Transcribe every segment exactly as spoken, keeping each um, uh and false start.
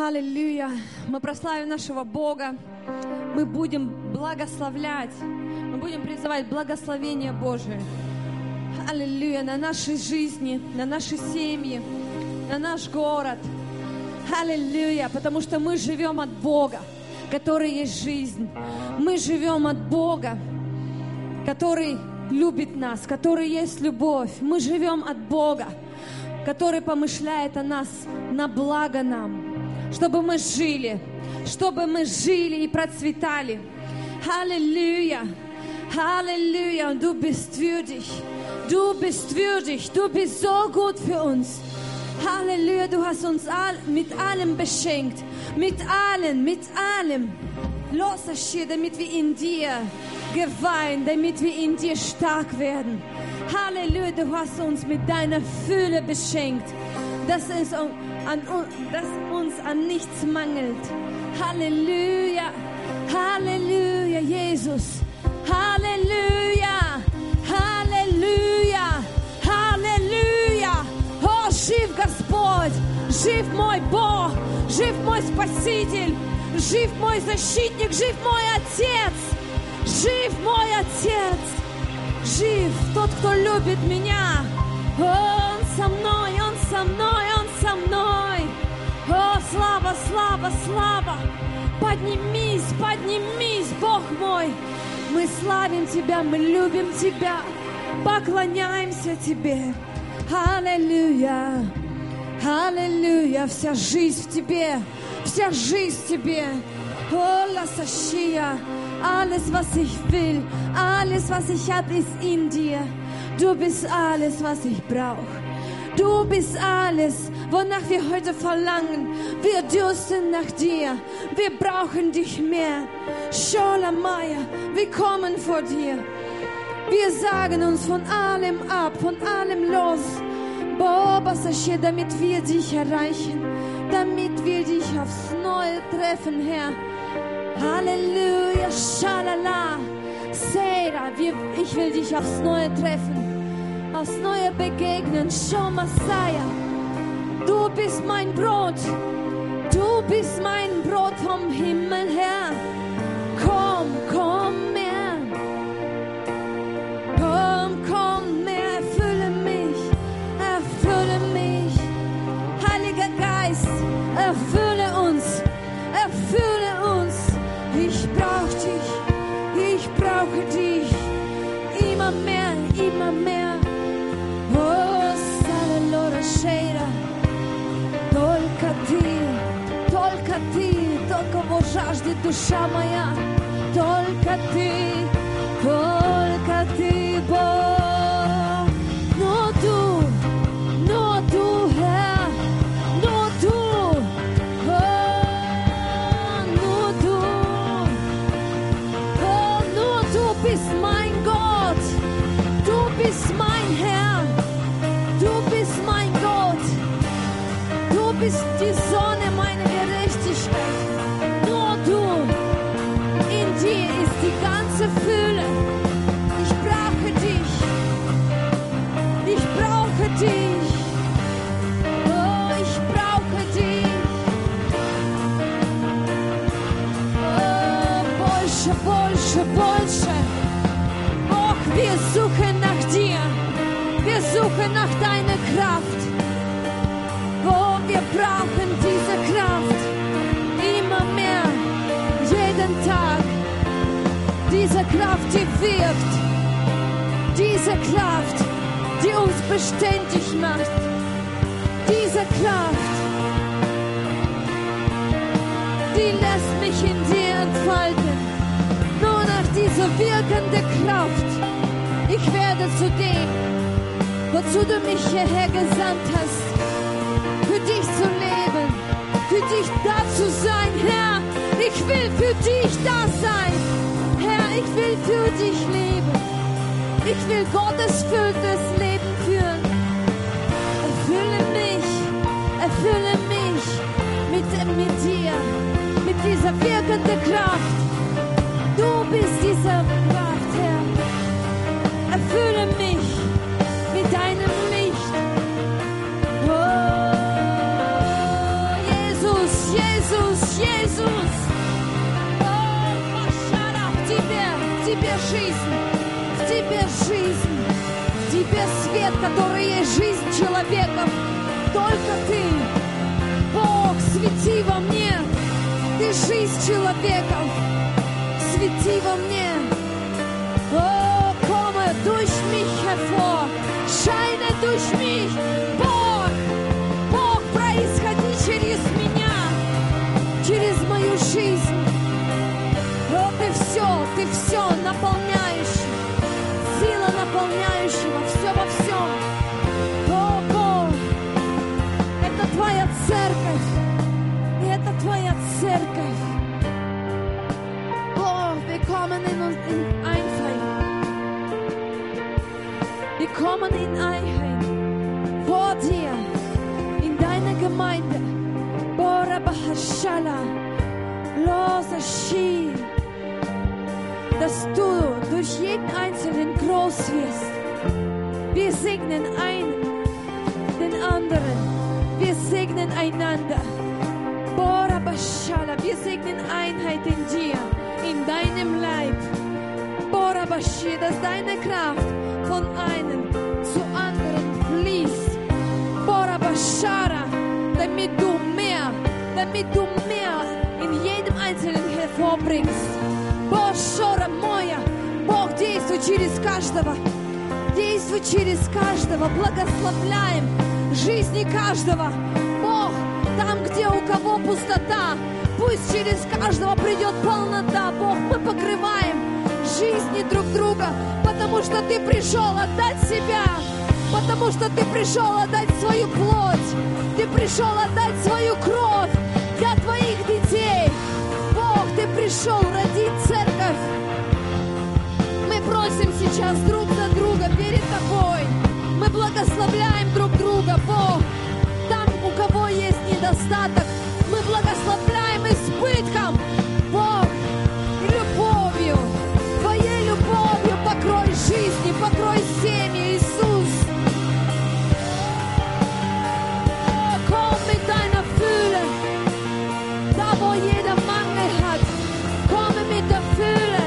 Аллилуйя. Мы прославим нашего Бога. Мы будем благословлять. Мы будем призывать благословение Божие. Аллилуйя. На нашей жизни, на наши семьи, на наш город. Аллилуйя. Потому что мы живем от Бога, который есть жизнь. Мы живем от Бога, который любит нас, который есть любовь. Мы живем от Бога, который помышляет о нас на благо нам, чтобы мы жили, чтобы мы жили и процветали. Halleluja, Halleluja. Und du bist würdig, du bist würdig, du bist so gut für uns. Halleluja, du hast uns all, mit allem beschenkt, mit allem, mit allem. Los, Aschir, damit wir in dir geweihen, damit wir in dir stark werden. Halleluja, du hast uns mit deiner Fülle beschenkt, dass, es an, dass uns an nichts mangelt. Halleluja, Halleluja, Jesus. Halleluja, Halleluja, Halleluja. О, жив Господь, жив мой Бог, жив мой Спаситель, жив мой защитник, жив мой Отец, жив мой Отец. Жив тот, кто любит меня. Он со мной, Он со мной, Он со мной. О, слава, слава, слава. Поднимись, поднимись, Бог мой. Мы славим Тебя, мы любим Тебя, поклоняемся Тебе. Аллилуйя, аллилуйя. Вся жизнь в Тебе, вся жизнь в Тебе. О, Ласашия. Alles, was ich will, alles, was ich habe, ist in dir. Du bist alles, was ich brauche. Du bist alles, wonach wir heute verlangen. Wir dürsten nach dir. Wir brauchen dich mehr. Scholamaya, wir kommen vor dir. Wir sagen uns von allem ab, von allem los. Bobasashir, damit wir dich erreichen, damit wir dich aufs Neue treffen, Herr. Halleluja, Shalala, Seira, ich will dich aufs Neue treffen, aufs Neue begegnen, Shomasaya. Du bist mein Brot, du bist mein Brot vom Himmel her. Komm, komm mehr, komm, komm mehr, erfülle mich, erfülle mich. Heiliger Geist, erfülle uns, erfülle uns. Ich brauche dich, ich brauche dich, immer mehr, immer mehr. Oh, Salelora Sheira, только ты, только ты, только во жаждет душа моя, только ты, только ты, Бог. Но ты, но ты, Herr, но ты. Du bist mein Gott, du bist mein Herr, du bist mein Gott, du bist die Sonne meiner Gerechtigkeit, nur du, in dir ist die ganze Fülle. Ich brauche dich, ich brauche dich, oh, ich brauche dich, oh, больше, больше, больше. Wir suchen nach dir, wir suchen nach deiner Kraft. Oh, wir brauchen diese Kraft immer mehr, jeden Tag. Diese Kraft, die wirkt, diese Kraft, die uns beständig macht, diese Kraft, die lässt mich in dir entfalten. Nur nach dieser wirkenden Kraft. Ich werde zu dem, wozu du mich hierher gesandt hast, für dich zu leben, für dich da zu sein, Herr. Ich will für dich da sein, Herr. Ich will für dich leben. Ich will gottesfülltes Leben führen. Erfülle mich, erfülle mich mit, mit dir, mit dieser wirkenden Kraft. Du bist diese Kraft, Herr. Erfülle mich mit deinem Licht. Oh, Jesus, Jesus. Иисус. О, Машара, в Тебе, в Тебе жизнь, в Тебе жизнь, в Тебе свет, который есть жизнь человеков. Только Ты, Бог, свети во мне. Ты жизнь человеков, свети во мне. О, komme durch mich hervor, scheine durch mich. Бог, Бог, происходи через меня, через мою жизнь. О, Ты все, Ты все наполняющий, сила наполняющего, все во всем. О, Бог, это Твоя церковь, и это Твоя церковь. Бог, wir kommen in uns in Einheit. Wir kommen in Einheit vor dir, in deine Gemeinde. Bora Bahashala, Losa Shi, dass du durch jeden Einzelnen groß wirst. Wir segnen einen den anderen. Wir segnen einander. Bora Bashala, wir segnen Einheit in dir, in deinem Leib. Bora Bashi, dass deine Kraft von einem zu anderen fließt. Bora Bashara, damit du mehr, damit du mehr in jedem Einzelnen hervorbringst. Бошора моя, Бог, действуй через каждого, действуй через каждого, благословляем жизни каждого. Бог, там, где у кого пустота, пусть через каждого придет полнота. Бог, мы покрываем жизни друг друга, потому что Ты пришел отдать себя, потому что Ты пришел отдать свою плоть, Ты пришел отдать свою кровь для Твоих детей. Бог, Ты пришел родить церковь. Мы просим сейчас друг за друга перед Тобой. Мы благословляем друг друга, Бог. Там, у кого есть недостаток, мы благословляем избытком, Бог, любовью. Твоей любовью покрой жизни, покрой семьи, Иисус. Komm mit deiner Fülle, da wo jeder Mangel hat, komme mit der Fülle.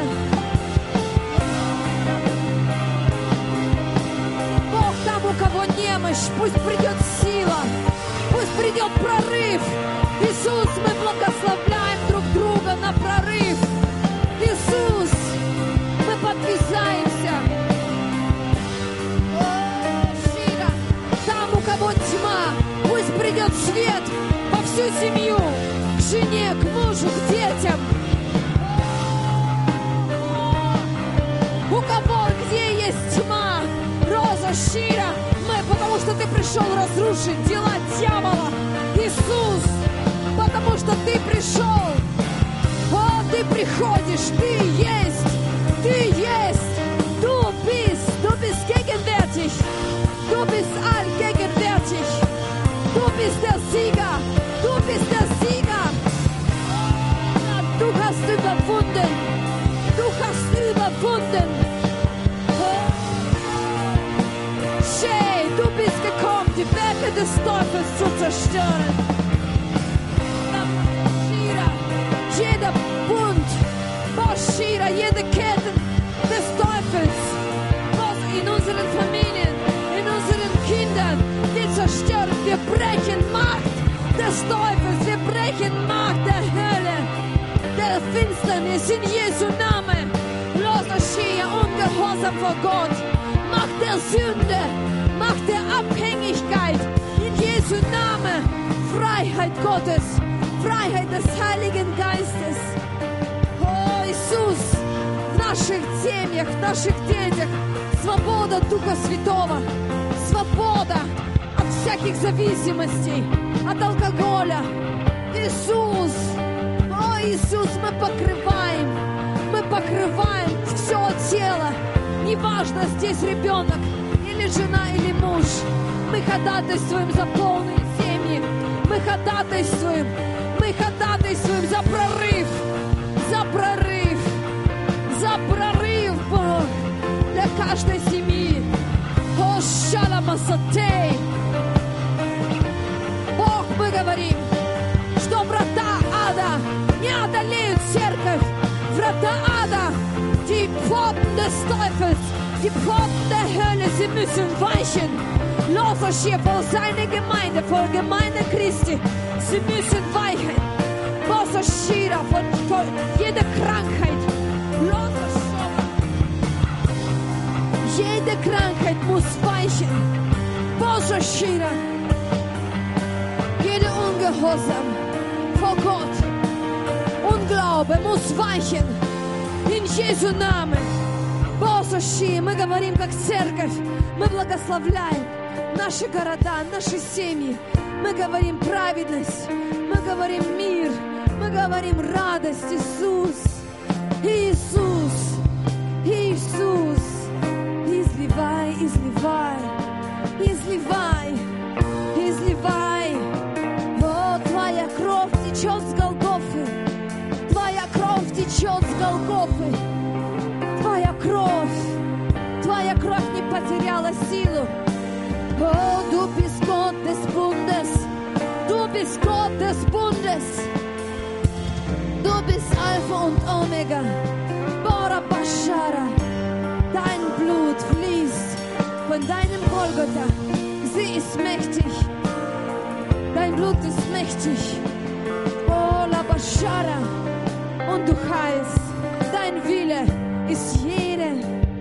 Бог, там, у кого немощь, пусть придет сила, пусть придет прорыв. Иисус, мы благословляем друг друга на прорыв. Иисус, мы подвязаемся. О, Шира, там, у кого тьма, пусть придет свет во всю семью, к жене, к мужу, к детям. У кого где есть тьма, Роза, Шира, мы, потому что Ты пришел разрушить дела дьявола. Иисус, потому что Ты пришел. О, Ты приходишь, Ты есть, Ты есть. Du bist, du bist gegenwärtig. Du bist allgegenwärtig. Du bist der Sieger. Du bist der Sieger. Du hast überwunden. Du hast überwunden. Shea, du bist gekommen, die Werke des Teufels zu zerstören. Jeder Bund, Boshira, jede Kette des Teufels, was in unseren Familien, in unseren Kindern, wir zerstören, wir brechen Macht des Teufels, wir brechen Macht der Hölle, der Finsternis in Jesu Namen. Los, Shia, Ungehorsam vor Gott, Macht der Sünde, Macht der Abhängigkeit, in Jesu Namen, Freiheit Gottes. Freiheit des Heiligen Geistes. О, Иисус, в наших семьях, в наших детях свобода Духа Святого, свобода от всяких зависимостей, от алкоголя. Иисус, о, Иисус, мы покрываем, мы покрываем все тело. Неважно, здесь ребенок, или жена, или муж. Мы ходатайствуем за полные семьи. Мы ходатайствуем. Мы ходатайствуем за прорыв, за прорыв, за прорыв, Бог, для каждой семьи. О, шаламасатей. Бог, мы говорим, что врата ада der Ader, die Pforten des Teufels, die Pforten der Hölle, sie müssen weichen. Los oss hier vor seine Gemeinde, vor Gemeinde Christi, sie müssen weichen. Los oss hier von, von jeder Krankheit. Los oss jede Krankheit muss weichen. Los oss hier. Jede Ungehorsam vor Gott. Unglaube muss weichen. In Jesu Namen. Боже, мы говорим как церковь, мы благословляем наши города, наши семьи. Мы говорим праведность, мы говорим мир, мы говорим радость. Иисус, Иисус, Иисус, изливай, изливай, изливай, изливай. О, Твоя кровь течет с Голгофы, Твоя кровь течет с Голгофы. Твоя кровь, Твоя кровь не потеряла силу. Oh, du bist Gott des Bundes, du bist Gott des Bundes, du bist Alpha und Omega. Bora Bashara, dein Blut fließt von deinem Golgotha. Sie ist mächtig, dein Blut ist mächtig. Oh, La Bashara, und du heilst, dein Wille ist jede,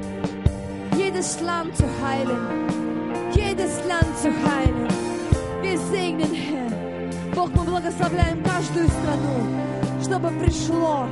jedes Land zu heilen, jedes Land zu heilen. Wir segnen, Herr. Бог, мы благословляем каждую страну, чтобы пришло,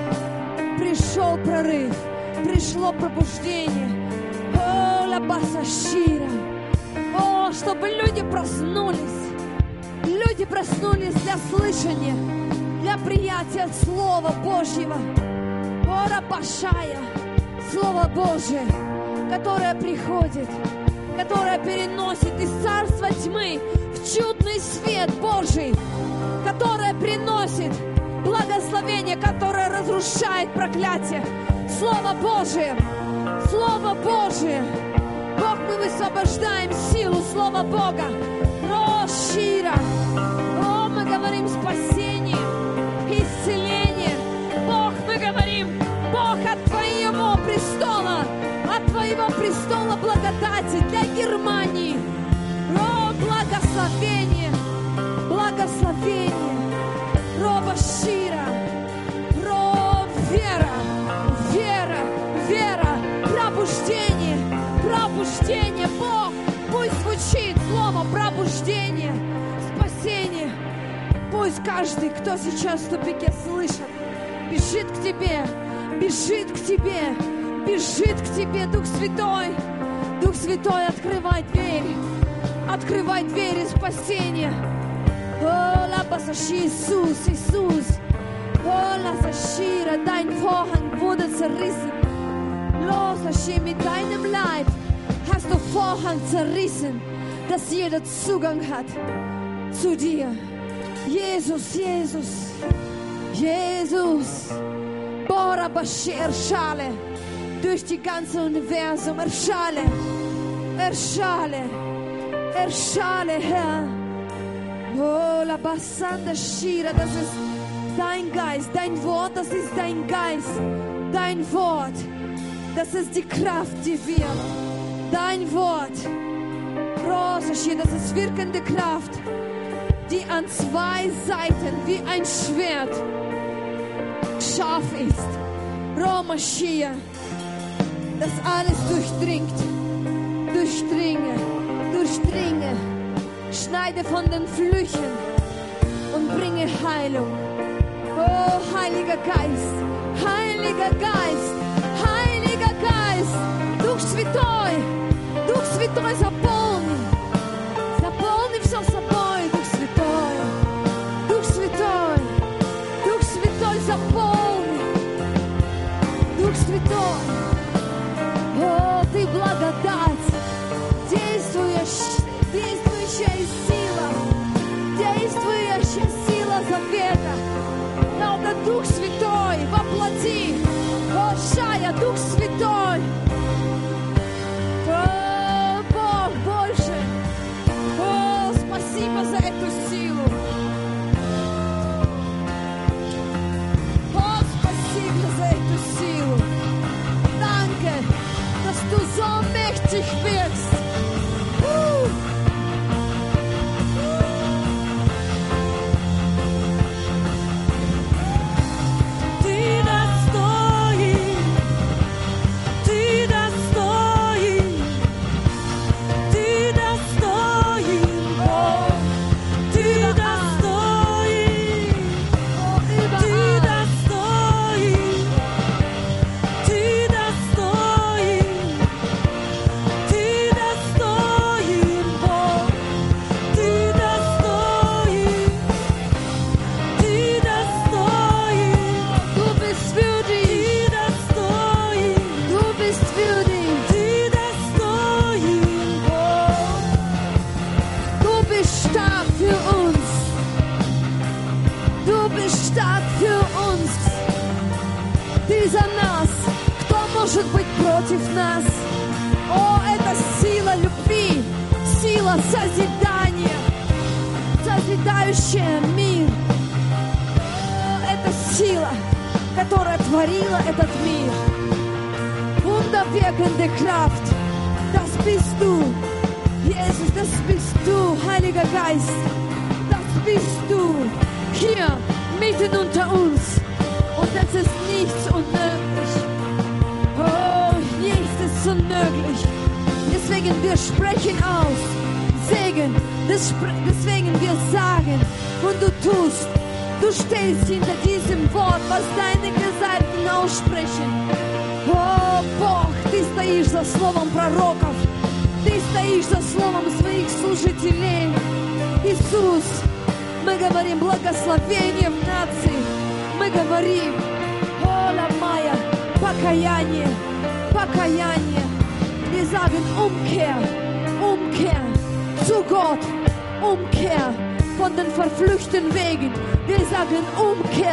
пришел прорыв, пришло пробуждение. О, Лабаса Шира. О, чтобы люди проснулись, люди проснулись для слышания, для приятия Слова Божьего. Ора Пашая, Слово Божие, которое приходит, которое переносит из царства тьмы в чудный свет Божий, которое приносит благословение, которое разрушает проклятие. Слово Божие, Слово Божие. Бог, мы высвобождаем силу Слова Бога. Рошира. О, мы говорим спасение, исцеление. Бог, мы говорим, Бог, от Твоего престола, от Твоего престола благодати для Германии. О, благословение, благословение. Роба Шира, Ро, вера, вера, вера, пробуждение, пробуждение. Бог, пусть звучит слово пробуждение, спасение. Пусть каждый, кто сейчас в тупике, слышит, бежит к Тебе, бежит к Тебе, бежит к Тебе, Дух Святой. Дух Святой, открывай дверь, открывай двери спасения. О, Лабасаши, Иисус, Иисус. О, Ласашира, dein Vorhang wurde zerrissen. Losaschi, mit deinem Leib hast du Vorhang zerrissen, dass jeder Zugang hat zu dir. Jesus, Jesus, Jesus. Bora Bashi, erschale durch die ganze Universum, erschale, erschale, erschale, Herr. Oh, la Bassanda Shira, das ist dein Geist, dein Wort, das ist dein Geist, dein Wort, das ist die Kraft, die wirkt, dein Wort, Rosa Shira, das ist wirkende Kraft, die an zwei Seiten wie ein Schwert scharf ist. Roma Shia, das alles durchdringt, durchdringe, durchdringe, schneide von den Flüchen und bringe Heilung. Oh, Heiliger Geist, Heiliger Geist, Heiliger Geist, Дух Святой, Дух Святой, заполни, заполни все собой, Дух Святой, Дух Святой, Дух Святой, заполни, Дух Святой. О, Ты благодать, действуешь, действующая сила, действующая сила завета. Но это Дух Святой воплоти. О, Шая, Дух Святой. О, Бог больше. О, спасибо за эту силу. О, спасибо за эту Ты за нас. Кто может быть против нас? О, это сила любви, сила созидания, созидающая мир. О, это сила, которая творила этот мир. Wunderwirkende Kraft, das bist du. Jesus, das bist du, Heiliger Geist. Das bist du hier mitten unter uns. Und es ist nichts unmöglich. Oh, nichts ist unmöglich. Deswegen wir sprechen aus Segen. Deswegen wir sagen und du tust. Du stehst hinter diesem Wort, was deine Gesalbten aussprechen. О, Бог, Ты стоишь за словом пророков. Ты стоишь за словом своих служителей. Иисус, мы говорим благословение в нации. Мы говорим, Ола Майя, покаяние, покаяние. Wir sagen Umkehr, Umkehr zu Gott, Umkehr von den verfluchten Wegen. Wir sagen Umkehr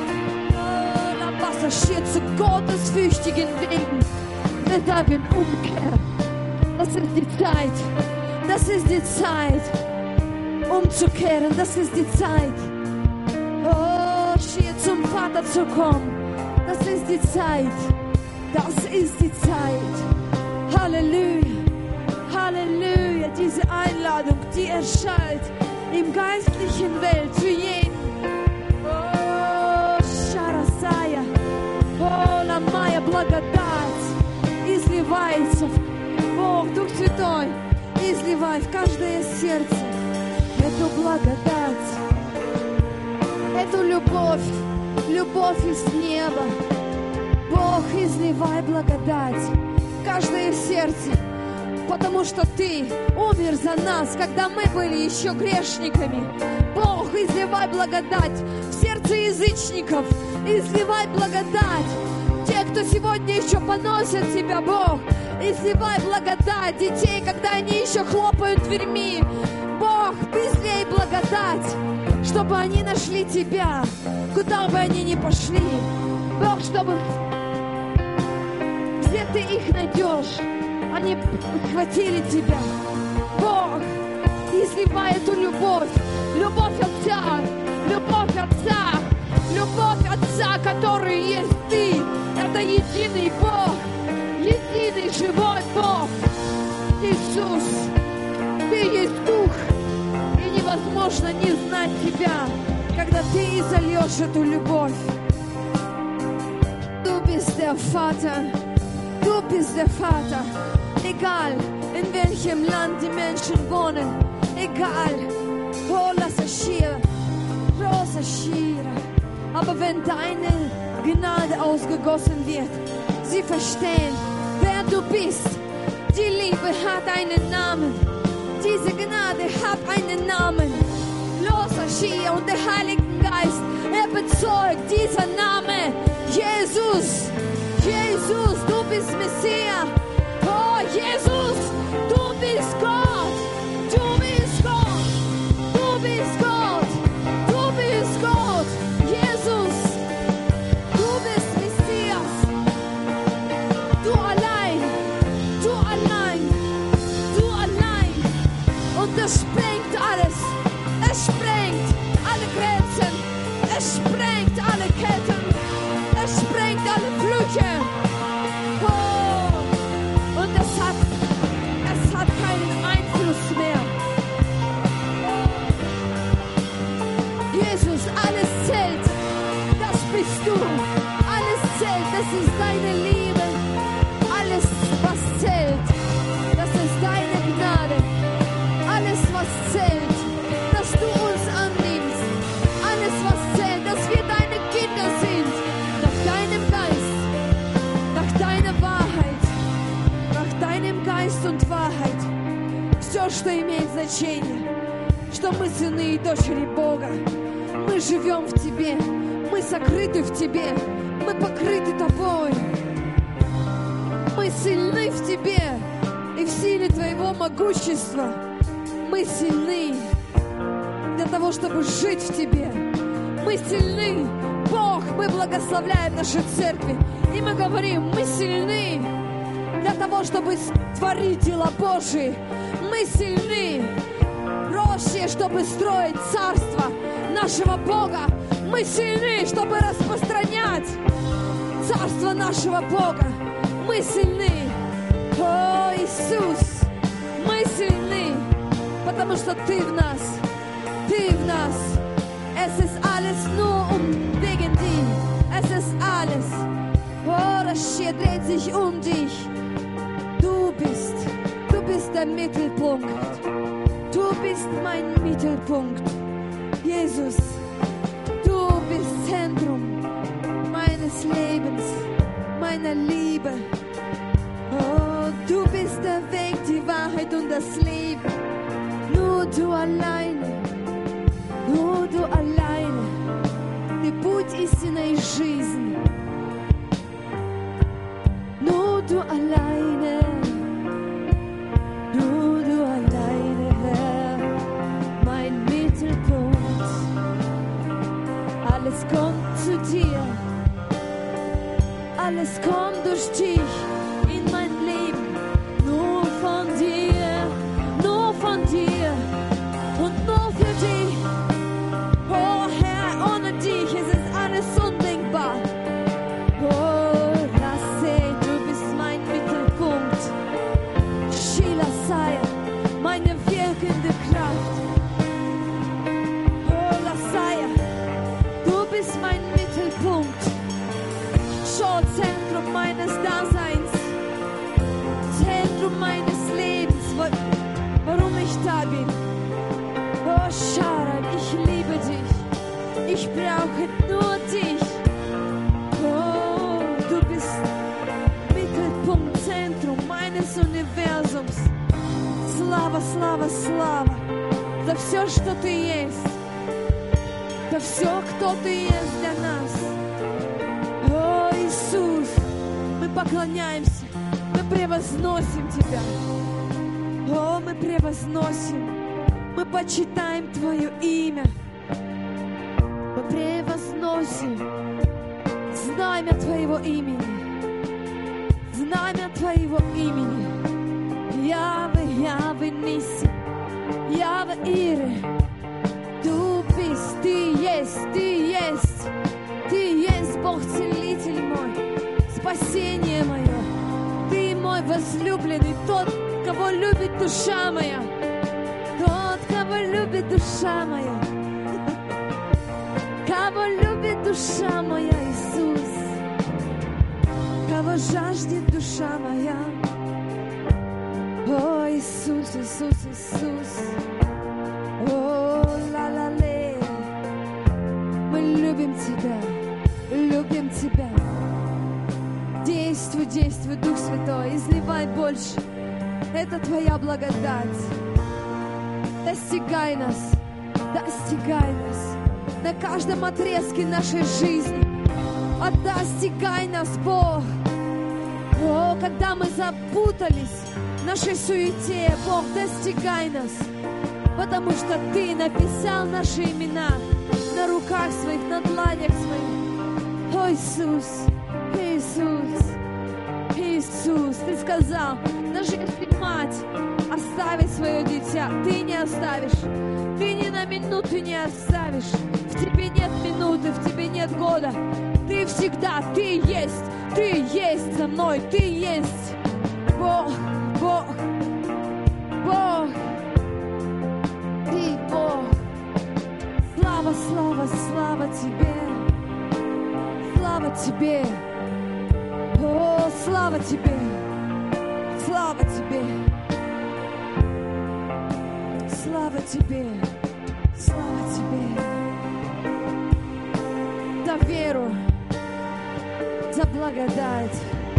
zu gottesfürchtigen Wegen. Wir sagen Umkehr. Das ist die Zeit. Das ist die Zeit, umzukehren. Das ist die Zeit. Oh, hier zum Vater zu kommen. Das ist die Zeit. Das ist die Zeit. Halleluja. Halleluja. Diese Einladung, die erschallt im geistlichen Welt für jeden. Oh, Sharasaya. Oh, Ламая, благодать изливается. Бог, Дух Святой, изливай в каждое сердце эту благодать, эту любовь, любовь из неба. Бог, изливай благодать в каждое сердце, потому что Ты умер за нас, когда мы были еще грешниками. Бог, изливай благодать в сердце язычников, изливай благодать. Те, кто сегодня еще поносят Тебя, Бог, изливай благодать детей, когда они еще хлопают дверьми. Бог, излей благодать, чтобы они нашли Тебя, куда бы они ни пошли. Бог, чтобы где Ты их найдешь, они схватили Тебя. Бог, изливай эту любовь, любовь Отца, любовь Отца, любовь Отца, который есть Ты. Это единый Бог, единый живой Бог. Иисус, Ты есть Дух, и невозможно не знать Тебя, когда Ты изольешь эту любовь. Du bist der Vater, du bist der Vater. Egal, in welchem Land die Menschen wohnen, egal, oh, lass es hier, große Schiere. Aber wenn deine Gnade ausgegossen wird, sie verstehen, wer du bist. Die Liebe hat einen Namen. Diese Gnade hat einen Namen. Loser Schie und der Heilige Geist, er bezeugt dieser Name. Jesus, Jesus, du bist Messias. Oh, Jesus, du bist Gott. Du bist Gott. Du bist Gott. Du bist Gott. Jesus, du bist Messias. Du allein. Du allein. Du allein. Und das sprengt alles. Es sprengt alle Grenzen. Es sprengt alle Ketten. Es sprengt alle Flüche. Oh. Und es hat, es hat keinen Einfluss mehr. Jesus, alles zählt. Das bist du. Alles zählt. Das ist deine Liebe. Alles, was zählt, das ist deine Gnade. Alles, was zählt, dass du uns annimmst. Alles, was zählt, dass wir deine Kinder sind. Nach deinem Geist, nach deiner Wahrheit, nach deinem Geist und Wahrheit. Все, что имеет значение, что мы сыны и дочери Бога. Мы живем в Тебе, мы сокрыты в Тебе, мы покрыты Тобой. Мы сильны в Тебе и в силе Твоего могущества. Мы сильны для того, чтобы жить в Тебе. Мы сильны, Бог, Мы благословляем наши церкви. И мы говорим, мы сильны для того, чтобы творить дела Божии. Мы сильны, росшие, чтобы строить царство нашего Бога. Мы сильны, чтобы распространять царство нашего Бога. Мы сильны. О, Иисус, мы сильны, потому что Ты в нас. Ты в нас. Es ist alles nur um wegen dich. Es ist alles. Oh, das Schier dreht sich um dich. Du bist, du bist der Mittelpunkt. Du bist mein Mittelpunkt. Jesus, du bist Zentrum meines Lebens, meiner Liebe. Oh, du bist der Weg, die Wahrheit und das Leben. Nur du alleine, nur du alleine. Ты путь, истина и жизнь. Nur du alleine, nur du alleine, Herr, mein Mittelpunkt. Alles kommt zu dir, alles kommt durch dich in mein Leben. Nur von dir, nur von dir und nur für dich. Oh Herr, ohne dich ist es alles undenkbar. Oh, Lasse, du bist mein Mittelpunkt. Sheila Saya, meine wirkende Kraft. Oh, Lassaya, du bist mein Mittelpunkt. Schon Zentrum meines Daseins, Zentrum meines Lebens, warum ich da bin. Oh, Sharon, ich liebe dich. Ich brauche nur dich. Oh, du bist Mittelpunkt, Zentrum meines Universums. Слава, слава, слава за все, что Ты есть, за все, кто Ты есть для нас. О, Иисус, мы поклоняемся, мы превозносим Тебя. О, мы превозносим, мы почитаем Твое имя. Мы превозносим знамя Твоего имени, знамя Твоего имени. Jahwe, Jahwe Nissi, Jahwe Ire. Du bist, Ты есть, Ты есть, Ты есть Бог Целитель мой, спасение мое. Ты мой возлюбленный, тот, кого любит душа моя, тот, кого любит душа моя, кого любит душа моя, Иисус, кого жаждет душа моя. О, Иисус, Иисус, Иисус, о, ла-ла-ле, мы любим Тебя, любим Тебя. Действуй, действуй, Дух Святой, изливай больше. Это Твоя благодать. Достигай нас, достигай нас на каждом отрезке нашей жизни. А достигай нас, Бог. О, когда мы запутались в нашей суете, Бог, достигай нас, потому что Ты написал наши имена на руках своих, на дланях своих. О, Иисус, Иисус, Иисус, Ты сказал, даже если мать оставит свое дитя, Ты не оставишь, Ты ни на минуту не оставишь. В Тебе нет минуты, в Тебе нет года. Ты всегда, Ты есть, Ты есть со мной, Ты есть. Бог, Бог, Бог, Ты Бог. Слава, слава, слава Тебе, слава Тебе. О, слава Тебе, слава Тебе, слава Тебе, слава Тебе. За веру, за благодать.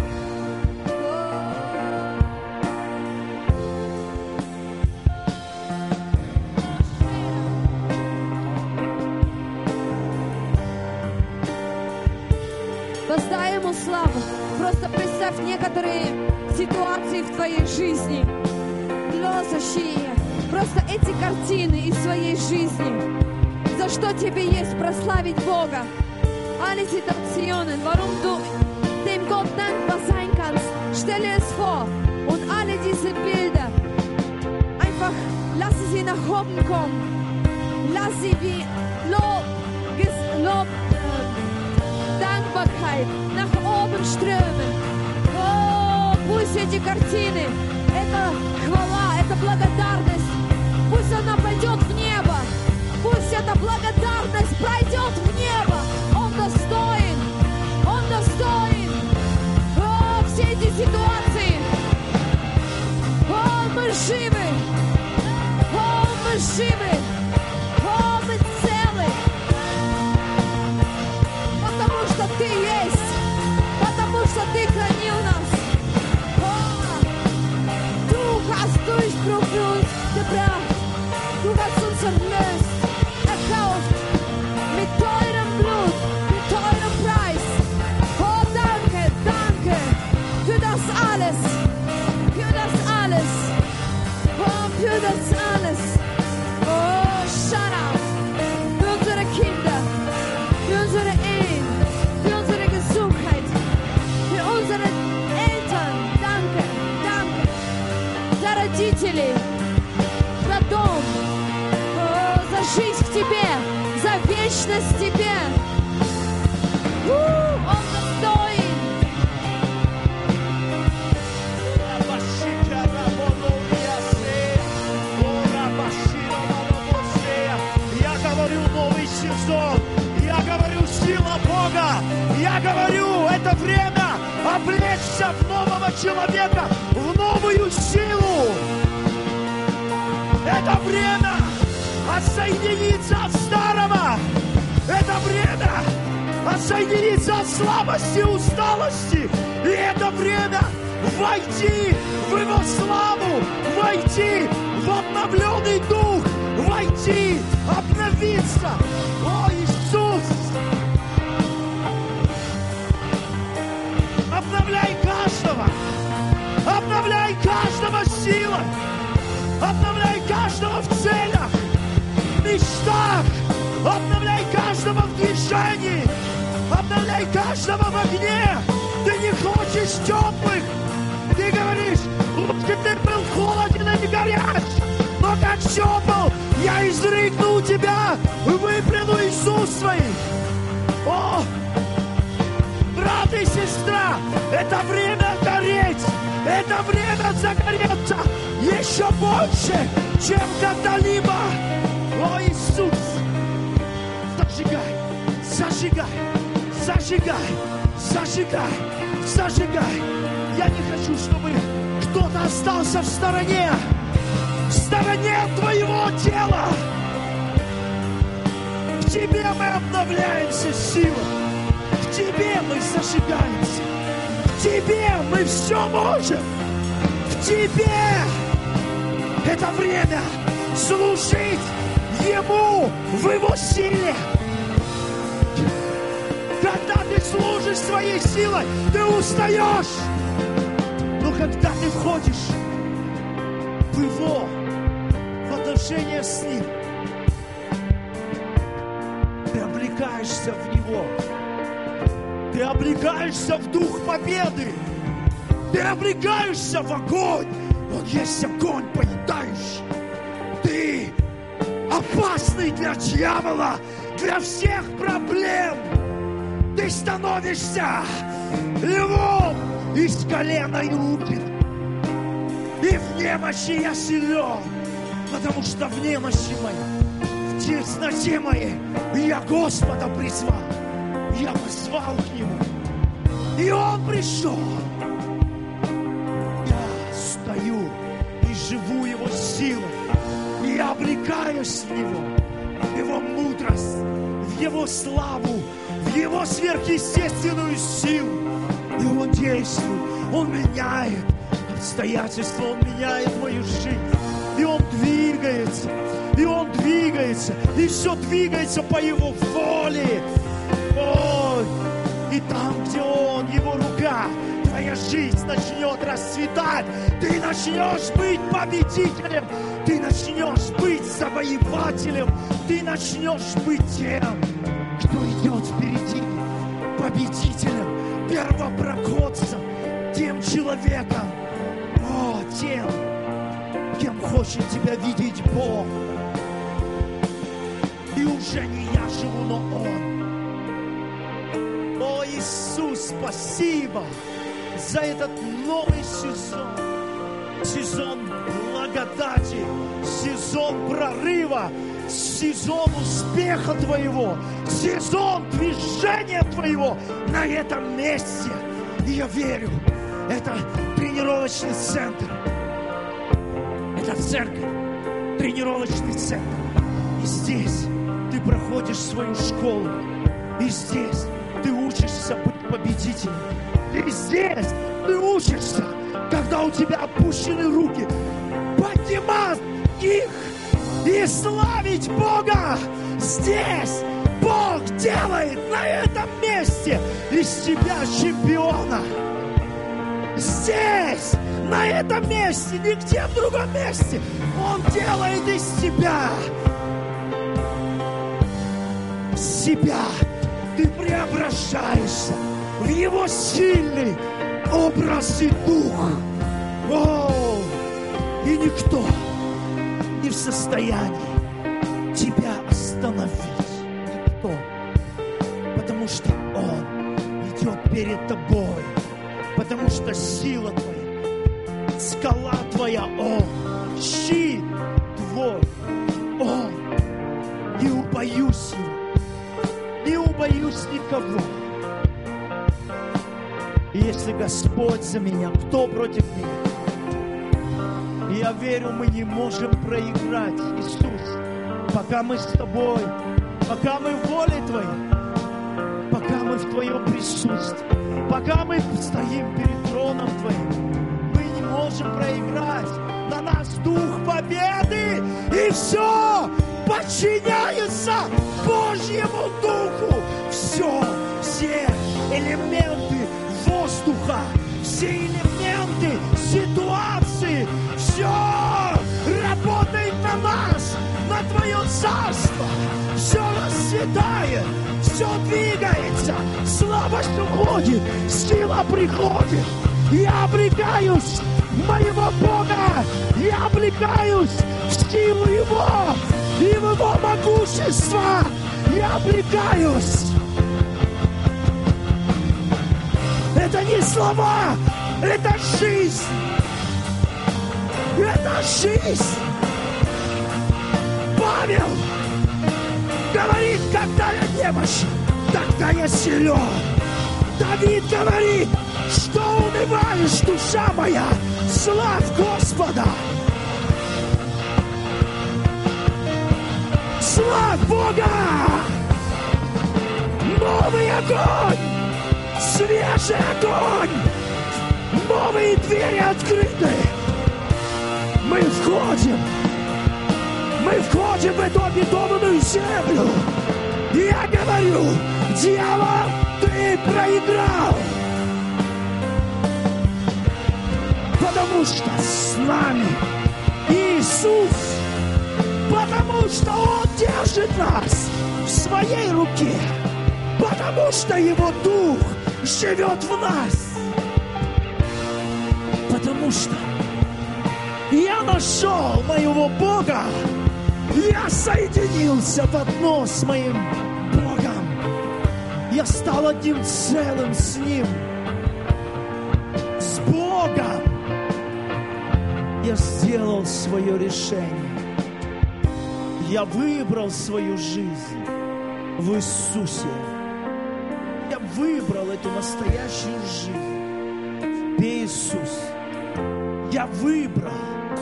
Воздай Ему славу. Просто представь некоторые ситуации в твоей жизни. Просто эти картины из своей жизни. За что тебе есть прославить Бога? alle Situationen, warum du dem Gott dankbar sein kannst. Stelle es vor und alle diese Bilder, einfach lasse sie nach oben kommen. Lass sie wie Lob, Lob, äh, Dankbarkeit nach oben strömen. О, пусть эти картины, это хвала, это благодарность, пусть она пойдет в небо. Пусть эта благодарность пройдет в небо. Он достоин, Он достоин. О, все эти ситуации. О, мы живы. О, мы живы. О, мы целы. Потому что Ты есть. Потому что Ты хранил нас. О, Du hast durchgeführt, gebracht. Du hast uns erlöst. Erkauft mit teurem Blut, mit teurem Preis. Oh, danke, danke für das alles, für das alles, oh, für das alles. Oh, shut up, für unsere Kinder, für unsere Ehen, für unsere Gesundheit, für unsere Eltern. Danke, danke, за родителей, за дом. За жизнь в Тебе, за вечность в Тебе. У, Он достоин. Я говорю новый сезон. Я говорю сила Бога. Я говорю, это время облечься в нового человека, в новую силу. Это время отсоединиться от старого. Это время отсоединиться от слабости и усталости. И это время войти в Его славу, войти в обновленный дух, войти, обновиться. О, Иисус! Обновляй каждого! Обновляй каждого силой! Обновляй каждого в целях! Мечтах, обновляй каждого в движении, обновляй каждого в огне. Ты не хочешь теплых, ты говоришь, лучше ты был холоден, а не горяч, но как тепл, я изрыгну тебя, выплюну из уст своих. О, брат и сестра, это время гореть, это время загореться еще больше, чем когда-либо. О, Иисус, зажигай, зажигай, зажигай, зажигай, зажигай. Я не хочу, чтобы кто-то остался в стороне, в стороне твоего тела. В Тебе мы обновляемся силой, в Тебе мы зажигаемся, в Тебе мы все можем, в Тебе это время служить Ему в Его силе. Когда ты служишь своей силой, ты устаешь. Но когда ты входишь в Его, в отношения с Ним, ты облекаешься в Него. Ты облекаешься в дух победы. Ты облекаешься в огонь. Он есть огонь поедающий. Ты опасный для дьявола, для всех проблем. Ты становишься львом из колена Иудин. И в немощи я силен, потому что в немощи моей, в тесноте моей я Господа призвал. Я позвал к Нему, и Он пришел. Я стою и живу Его силой. И я облекаюсь в Него, в Его мудрость, в Его славу, в Его сверхъестественную силу. И Он действует, Он меняет обстоятельства, Он меняет мою жизнь. И Он двигается, и Он двигается, и все двигается по Его воле. Ой, и там, где Он, Его рука, твоя жизнь начнет расцветать. Ты начнешь быть победителем. Ты начнешь быть завоевателем. Ты начнешь быть тем, кто идет впереди. победителем, первопроходцем, тем человеком, о, тем, кем хочет тебя видеть Бог. И уже не я живу, но Он. О, Иисус, спасибо за этот новый сезон. Сезон благодати, сезон прорыва, сезон успеха Твоего, сезон движения Твоего на этом месте. И я верю, это тренировочный центр. Это церковь, тренировочный центр. И здесь ты проходишь свою школу. И здесь ты учишься быть победителем. И здесь ты учишься, когда у тебя опущены руки, поднимать их и славить Бога. Здесь Бог делает на этом месте из тебя чемпиона. Здесь, на этом месте, нигде в другом месте, Он делает из тебя себя. Ты преображаешься в Его сильный образ и дух. О, и никто не в состоянии тебя остановить. Никто. Потому что Он идет перед тобой. Потому что сила Твоя, скала Твоя Он, щит Твой Он. Не убоюсь Его, не убоюсь никого. И если Господь за меня, кто против меня? Я верю, мы не можем проиграть, Иисус, пока мы с Тобой, пока мы в воле Твоей, пока мы в Твоем присутствии, пока мы стоим перед троном Твоим. Мы не можем проиграть. На нас дух победы, и все подчиняется Божьему духу. Все, все элементы воздуха, все элементы ситуации, все работает на нас, на Твое царство. Все расцветает, все двигается, слабость уходит, сила приходит. Я облекаюсь в моего Бога, я облекаюсь в силу Его и в Его могущество. Я облекаюсь. Это не слова, это жизнь. Это жизнь. Павел говорит, когда я немощен, тогда я силен. Давид говорит, что унываешь, душа моя, славь Господа. Славь Бога! Новый огонь! Свежий огонь! Новые двери открыты! Мы входим! Мы входим в эту обетованную землю! И я говорю, дьявол, ты проиграл! Потому что с нами Иисус, потому что Он держит нас в своей руке, потому что Его Дух живет в нас, потому что я нашел моего Бога, я соединился в одно с моим Богом, я стал одним целым с Ним, с Богом. Я сделал свое решение. Я выбрал свою жизнь в Иисусе. Я выбрал эту настоящую жизнь в Иисусе. Я выбрал.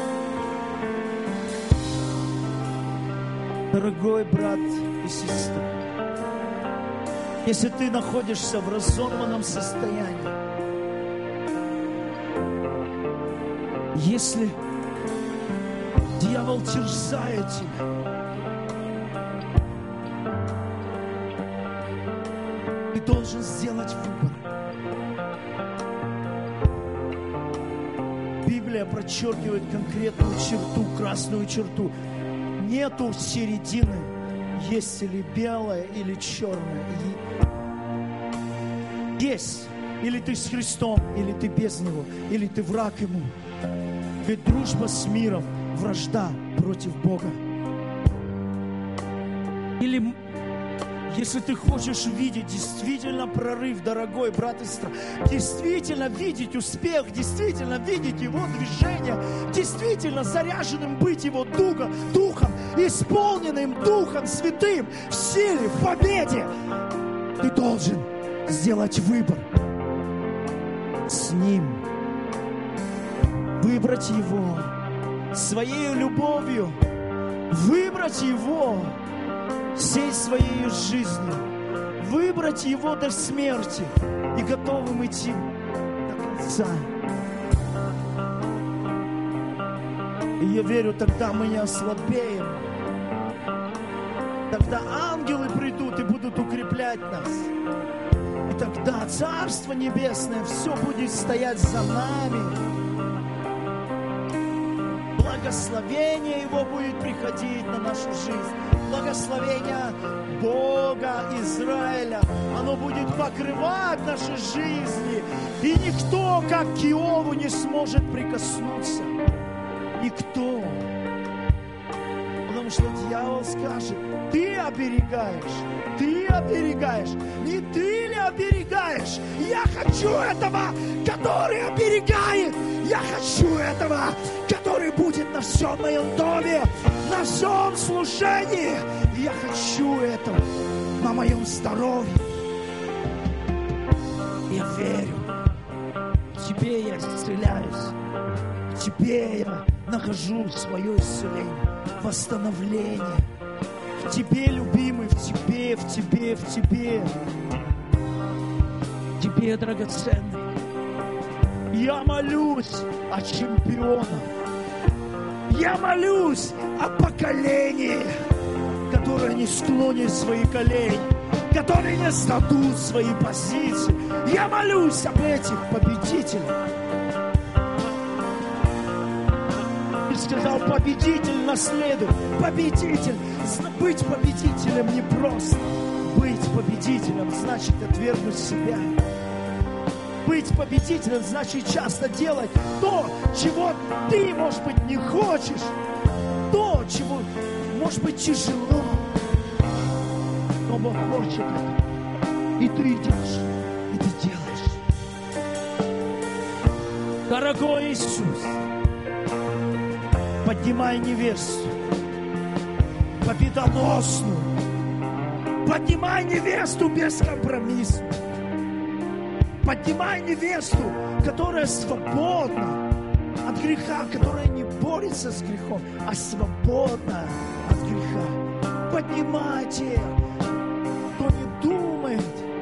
Дорогой брат и сестра, если ты находишься в разорванном состоянии, если дьявол терзает тебя, ты должен сделать выбор. Библия подчеркивает конкретную черту, красную черту. Нету середины, есть или белое, или черное. есть. Или ты с Христом, или ты без Него, или ты враг Ему. Ведь дружба с миром, вражда против Бога. Или если ты хочешь видеть действительно прорыв, дорогой брат и сестра, действительно видеть успех, действительно видеть Его движение, действительно заряженным быть Его духом, духом, исполненным Духом Святым в силе, в победе, ты должен сделать выбор с Ним. Выбрать Его своей любовью, выбрать Его всей своей жизнью, выбрать Его до смерти и готовым идти до конца. И я верю, тогда мы не ослабеем. Тогда ангелы придут и будут укреплять нас. И тогда Царство Небесное все будет стоять за нами. Благословение Его будет приходить на нашу жизнь. Благословение Бога Израиля, оно будет покрывать наши жизни. И никто, как к Иову, не сможет прикоснуться. Никто. Потому что дьявол скажет: ты оберегаешь, ты оберегаешь. Не ты ли оберегаешь? Я хочу этого, который оберегает. Я хочу этого, который будет на всем моем доме, на всем служении. И я хочу этого на моем здоровье. Я верю. В Тебе я исцеляюсь. В Тебе я нахожу свое исцеление, восстановление. В Тебе, любимый, в Тебе, в Тебе, в Тебе. В Тебе, драгоценный. Я молюсь о чемпионах. Я молюсь о поколении, которые не склонят свои колени, которые не сдадут свои позиции. Я молюсь об этих победителях. Ты сказал, победитель наследует. Победитель. Быть победителем не просто. Быть победителем значит отвергнуть себя. Быть победителем значит часто делать то, чего ты, может быть, не хочешь. То, чего, может быть, тяжело. Но Бог хочет это. И ты идешь, и ты делаешь. Дорогой Иисус, поднимай невесту победоносную. Поднимай невесту без компромисса. Поднимай невесту, которая свободна от греха, которая не борется с грехом, а свободна от греха. Поднимай тех, кто не думает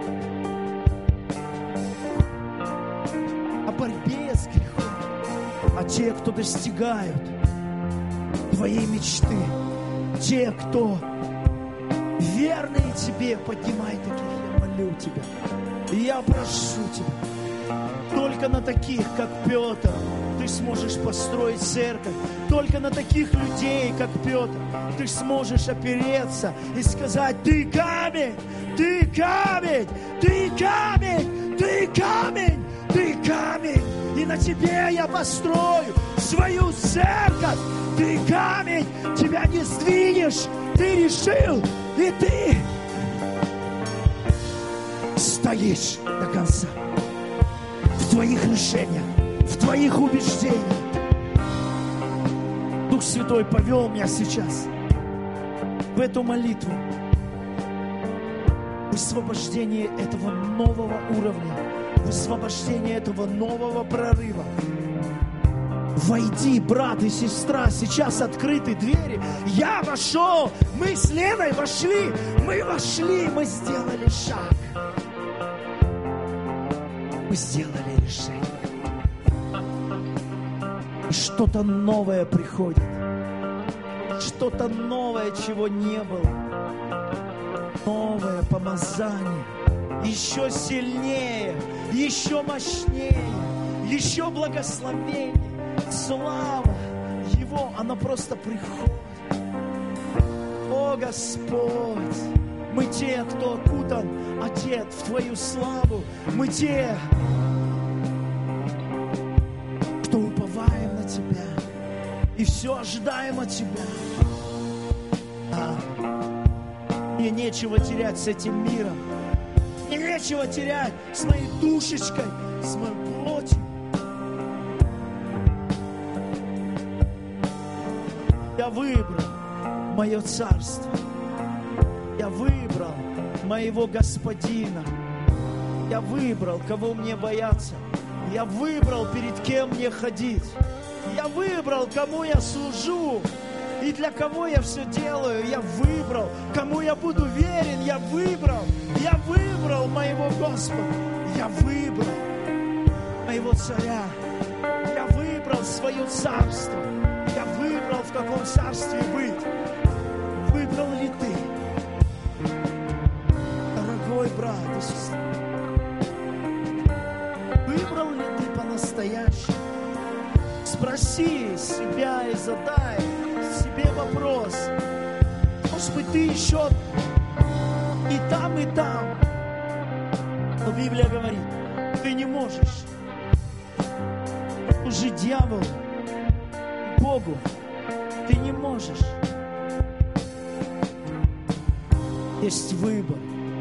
о борьбе с грехом, а те, кто достигают твоей мечты, те, кто верные тебе, поднимай таких, я молю тебя. И я прошу тебя, только на таких, как Петр, ты сможешь построить церковь. Только на таких людей, как Петр, ты сможешь опереться и сказать: ты камень, ты камень, ты камень, ты камень, ты камень. И на тебе я построю свою церковь. Ты камень, тебя не сдвинешь, ты решил, и ты стоишь до конца в твоих решениях, в твоих убеждениях. Дух Святой повел меня сейчас в эту молитву, высвобождение этого нового уровня, высвобождение этого нового прорыва. Войди, брат и сестра, сейчас открыты двери. Я вошел, мы с Леной вошли, мы вошли, мы сделали шаг. Мы сделали решение. И что-то новое приходит. Что-то новое, чего не было. Новое помазание. Еще сильнее, еще мощнее, еще благословение. Слава Его, она просто приходит. О, Господь, Мы те, кто окутан, одет в Твою славу. Мы те, что уповаем на Тебя и все ожидаем от Тебя. А, мне нечего терять с этим миром. Мне нечего терять с моей душечкой, с моей плотью. Я выбрал мое царство. Я выбрал моего Господина. Я выбрал, кого мне бояться. Я выбрал, перед кем мне ходить. Я выбрал, кому я служу и для кого я все делаю. Я выбрал, кому я буду верен. Я выбрал, я выбрал моего Господа. Я выбрал моего царя. Я выбрал свое царство. Я выбрал, в каком царстве быть. Выбрал ли ты? Дорогой брат и сестра, выбрал ли ты по-настоящему? Спроси себя и задай себе вопрос. Может быть, ты еще и там, и там. Но Библия говорит, ты не можешь служить дьяволу, Богу. Ты не можешь. Есть выбор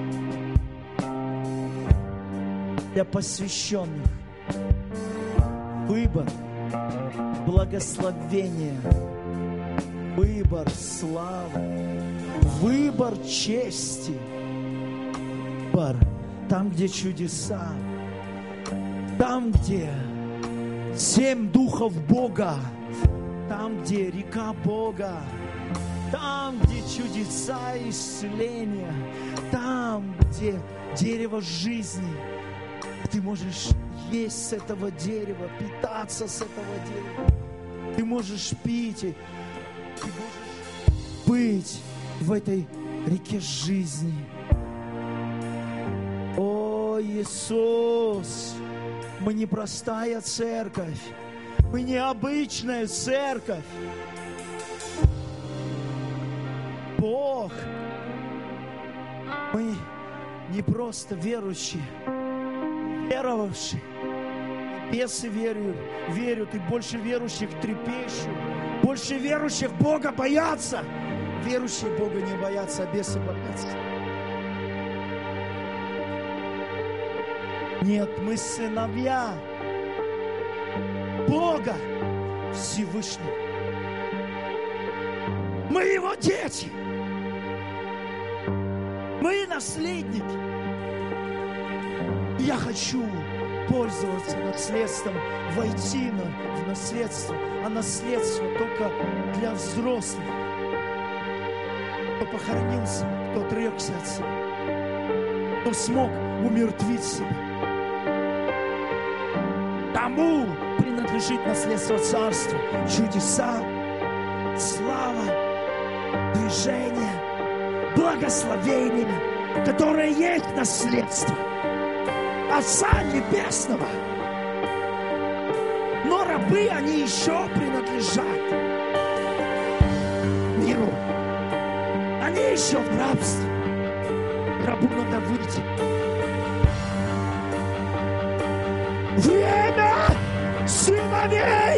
для посвященных. Выбор благословения. Выбор славы. Выбор чести. Выбор там, где чудеса. Там, где семь духов Бога. Там, где река Бога. Там, где чудеса и исцеления. Там, где дерево жизни. Ты можешь есть с этого дерева, питаться с этого дерева. Ты можешь пить, и ты можешь быть в этой реке жизни. О, Иисус! Мы не простая церковь. Мы не обычная церковь. Бог. Мы не просто верующие, веровавшие. Бесы веруют, верят, и больше верующих трепещут. Больше верующих Бога боятся. Верующие Бога не боятся, а бесы боятся. Нет, мы сыновья Бога Всевышнего. Мы Его дети. Мы наследники. Я хочу пользоваться наследством, войти в наследство, а наследство только для взрослых. Кто похоронился, кто отрекся от себя, кто смог умертвить себя. Тому принадлежит наследство царства, чудеса, слава, движение, благословение, которое есть наследство Отца Небесного. Но рабы, они еще принадлежат миру. Они еще в рабстве. Рабу надо выйти. Время сыновей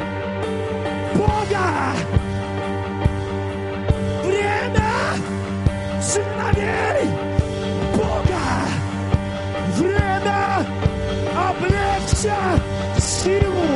Бога. Время сыновей Бога. Время облечься в силу.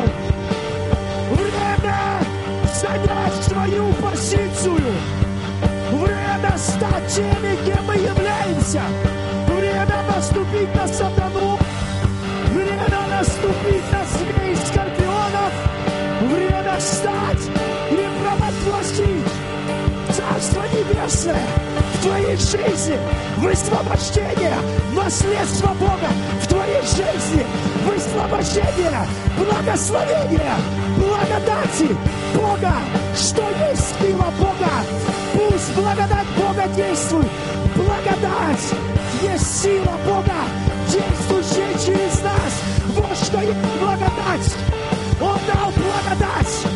Время занять свою позицию. Время стать теми, кем мы являемся. Время наступить на сатану. Время наступить на змей и скорпионов. Время встать и провозгласить Царство Небесное в твоей жизни, высвобождение, наследство Бога в твоей жизни, высвобождение, благословение, благодати Бога, что есть сила Бога. Пусть благодать Бога действует. Благодать есть сила Бога, действующая через нас. Вот что есть благодать. Он дал благодать.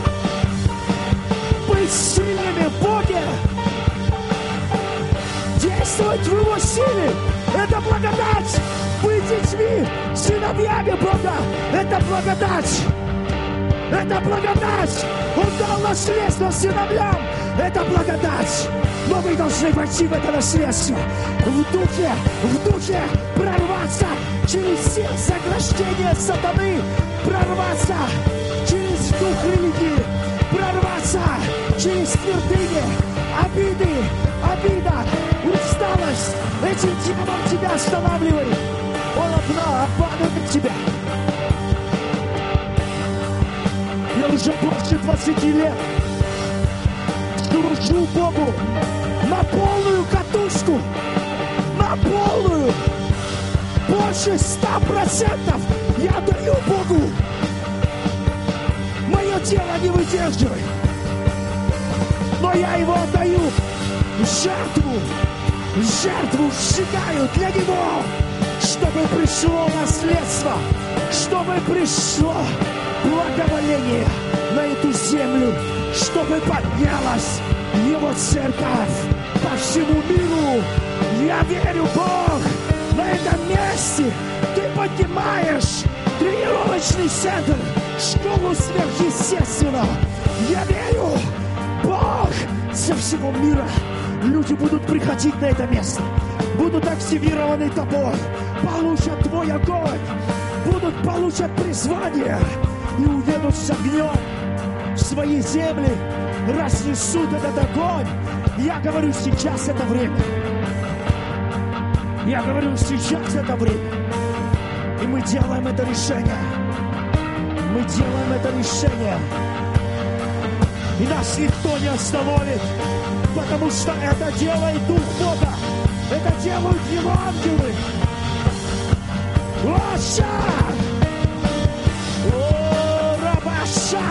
Быть сильными в Боге, участвовать в Его силе. Это благодать быть детьми, сыновьями Бога. Это благодать. Это благодать. Он дал наследство сыновьям. Это благодать. Но мы должны войти в это наследство. В духе, в духе прорваться через все заграждения сатаны. Прорваться через дух религии. Прорваться через твердыни, обиды, обида, усталость. Этим демоном тебя останавливает. Он обманывает тебя. Я уже больше двадцати лет служу Богу на полную катушку, на полную. Больше ста процентов я даю Богу. Мое тело не выдерживает, но я его отдаю в жертву, в жертву сжигаю для Него, чтобы пришло наследство, чтобы пришло благоволение на эту землю, чтобы поднялась Его церковь по всему миру. Я верю, Бог, на этом месте Ты поднимаешь тренировочный центр, школу сверхъестественного. Я верю, Бог, со всего мира люди будут приходить на это место, будут активированы Тобой, получат Твой огонь, будут получат призвание и уедут с огнем в свои земли, разнесут этот огонь. Я говорю, сейчас это время. Я говорю, сейчас это время. И мы делаем это решение. Мы делаем это решение. И нас никто не остановит, потому что это делает Дух Бога. Это делают Его ангелы. Оша! О, Рабаша!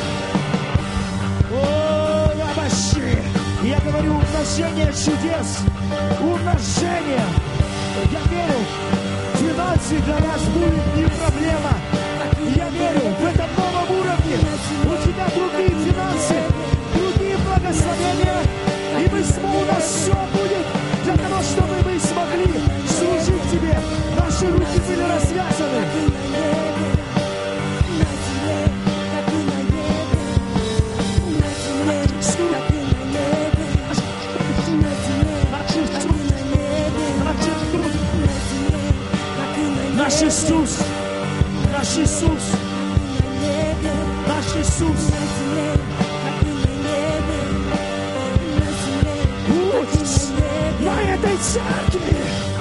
О, Рабаши! Я говорю, умножение чудес. Умножение. Я верю, финансы для нас будет не проблема. Я верю, в этом новом уровне у тебя другие финансы, другие благословения, и мы смогли, у нас все будет для того, чтобы мы смогли служить Тебе. Наши руки были развязаны. Наш Иисус, наш Иисус, наш Иисус. Будь на этой церкви,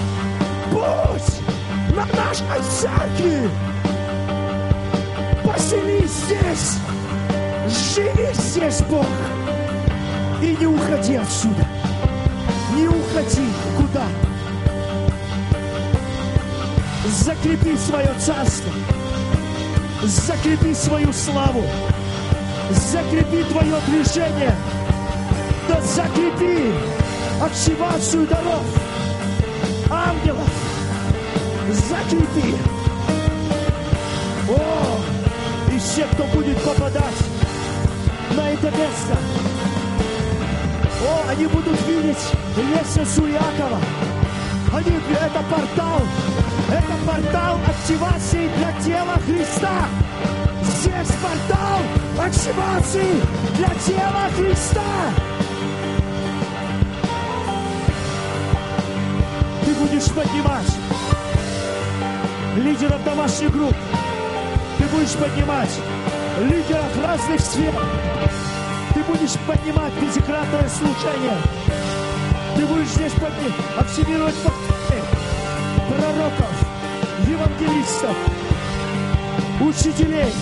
будь на нашей церкви, поселись здесь, живи здесь, Бог, и не уходи отсюда, не уходи куда. Закрепи свое царство, закрепи свою славу, закрепи твое движение, да закрепи активацию даров, ангелов, закрепи. О, и все, кто будет попадать на это место, о, они будут видеть лестницу Иакова. Они, это портал, это портал активации для тела Христа. Здесь портал активации для тела Христа. Ты будешь поднимать лидеров домашних групп. Ты будешь поднимать лидеров разных сфер. Ты будешь поднимать пятикратное служение. Ты будешь здесь поднимать, активировать пророков, евангелистов, учителей,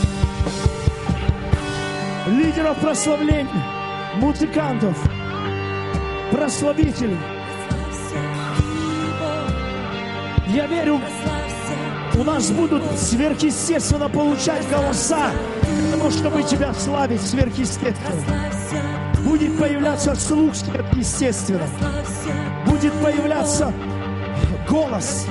лидеров прославления, музыкантов, прославителей. Я верю, у нас будут сверхъестественно получать голоса, потому что мы Тебя славить сверхъестественно. Будет появляться слух сверхъестественно. Будет появляться голос.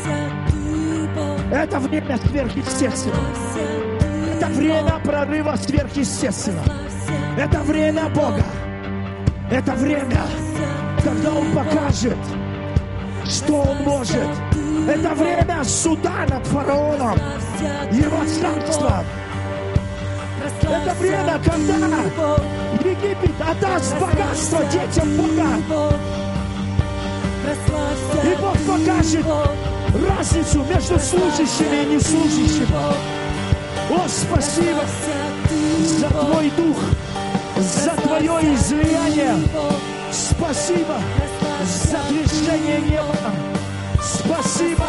Это время сверхъестественно. Это время прорыва сверхъестественно. Это время Бога. Это время, когда Он покажет что Он может. Это время суда над фараоном, его царством. Это время, когда Египет отдаст богатство детям Бога. И Бог покажет разницу между служащими и неслужащими. О, спасибо за Твой Дух, за Твое излияние. Спасибо за движение неба. Спасибо.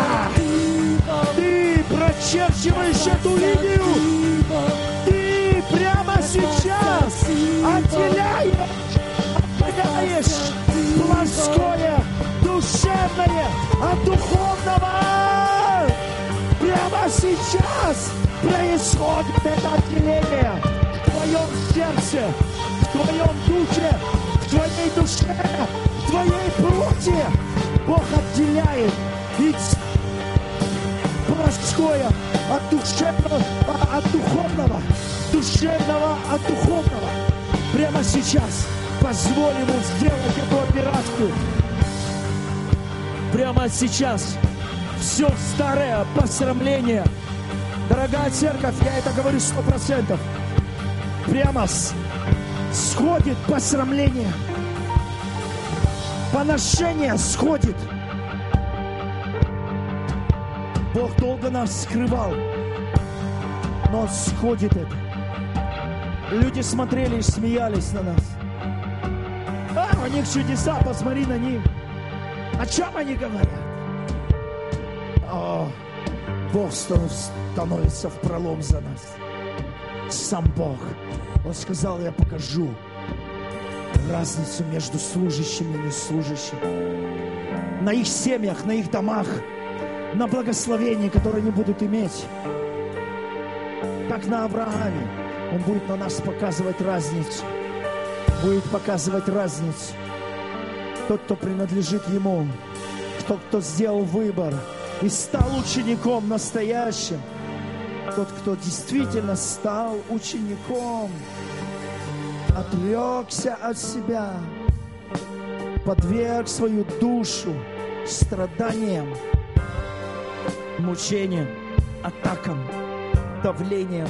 Ты прочерчиваешь эту линию. Ты прямо сейчас отделяешь, отделяешь плоское, душевное от духовного. Прямо сейчас происходит это отделение в твоем сердце, в твоем духе, в твоей душе, в твоей плоти. Бог отделяет ведь плоское от душевного, от духовного, душевного от духовного. Прямо сейчас позволь ему сделать эту операцию. Прямо сейчас все старое посрамление. Дорогая церковь, я это говорю сто процентов. Прямо с, сходит посрамление. Поношение сходит. Бог долго нас скрывал, но сходит это. Люди смотрели и смеялись на нас. А, у них чудеса, посмотри на них. О чем они говорят? О, Бог становится в пролом за нас. Сам Бог. Он сказал, я покажу разницу между служащими и неслужащими. На их семьях, на их домах, на благословении, которое они будут иметь. Как на Аврааме. Он будет на нас показывать разницу. Будет показывать разницу. Тот, кто принадлежит Ему. Тот, кто сделал выбор и стал учеником настоящим. Тот, кто действительно стал учеником. Отрекся от себя. Подверг свою душу страданиям, мучениям, атакам, давлением.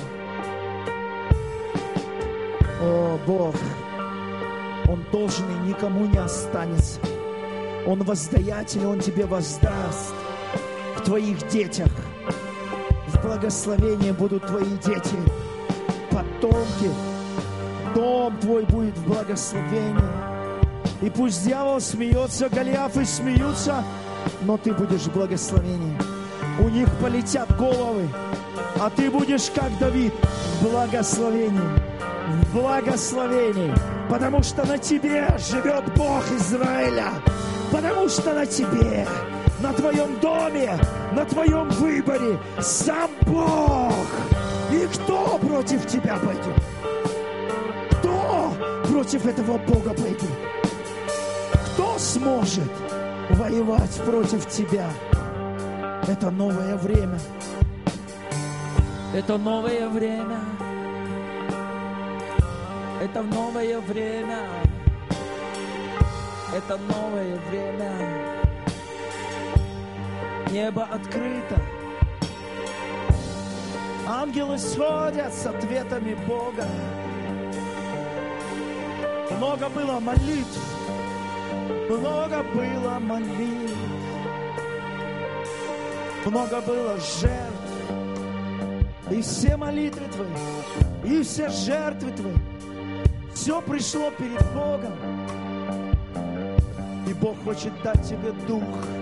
О, Бог, Он должный никому не останется. Он воздаятель, Он тебе воздаст. В твоих детях, в благословении будут твои дети, потомки. Дом твой будет в благословении. И пусть дьявол смеется, Голиафы смеются, но ты будешь в благословении. У них полетят головы, а ты будешь, как Давид, в благословении. В благословении. Потому что на тебе живет Бог Израиля. Потому что на тебе, на твоем доме, на твоем выборе сам Бог. И кто против тебя пойдет? Кто против этого Бога пойдет? Кто сможет воевать против тебя? Это новое время. Это новое время. Это новое время. Это новое время. Небо открыто. Ангелы сходят с ответами Бога. Много было молитв. Много было молитв. Много было жертв. И все молитвы твои, и все жертвы твои, все пришло перед Богом. И Бог хочет дать тебе дух.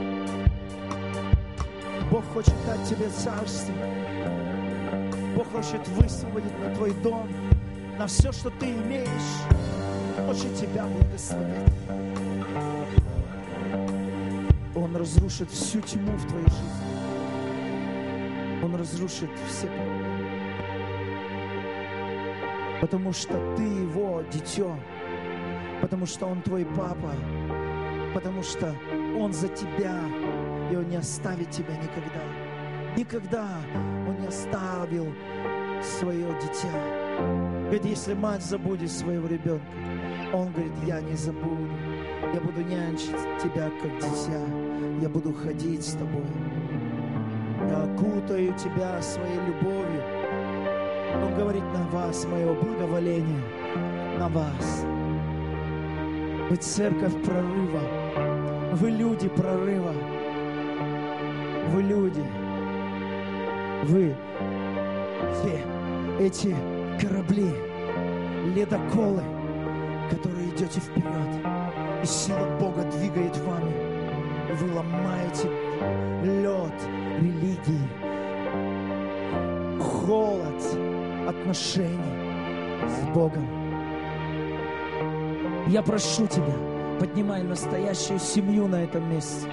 Бог хочет дать тебе царство. Бог хочет высвободить на твой дом, на все, что ты имеешь. Хочет тебя благословить. Он разрушит всю тьму в твоей жизни. Он разрушит все проблемы. Потому что ты его дитё. Потому что он твой папа. Потому что он за тебя. И он не оставит тебя никогда. Никогда он не оставил свое дитя. Говорит, если мать забудет своего ребенка, он говорит, я не забуду. Я буду нянчить тебя, как дитя. Я буду ходить с тобой. Я окутаю тебя своей любовью. Он говорит: на вас мое благоволение, на вас. Вы церковь прорыва. Вы люди прорыва. Вы люди. Вы все эти корабли, ледоколы, которые идете вперед. И сила Бога двигает вами. И вы ломаете лед религии, холод отношений с Богом. Я прошу тебя, поднимай настоящую семью на этом месте.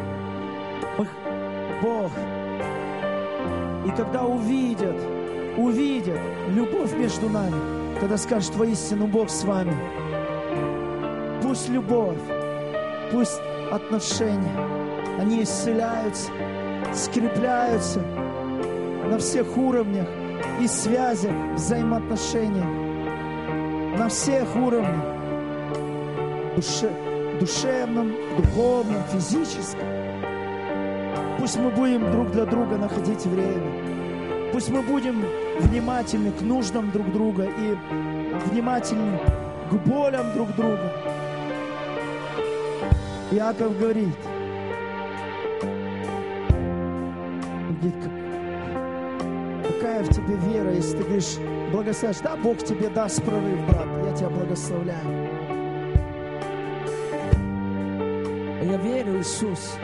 Бог. И когда увидят, увидят любовь между нами, тогда скажут: воистину Бог с вами. Пусть любовь, пусть отношения, они исцеляются, скрепляются на всех уровнях и связях, взаимоотношениях, на всех уровнях, душе, душевном, духовном, физическом. Пусть мы будем друг для друга находить время. Пусть мы будем внимательны к нуждам друг друга и внимательны к болям друг друга. Иаков говорит: говорит, какая в тебе вера, если ты говоришь, благословляешь, да, Бог тебе даст прорыв, брат, я тебя благословляю. Я верю, Иисус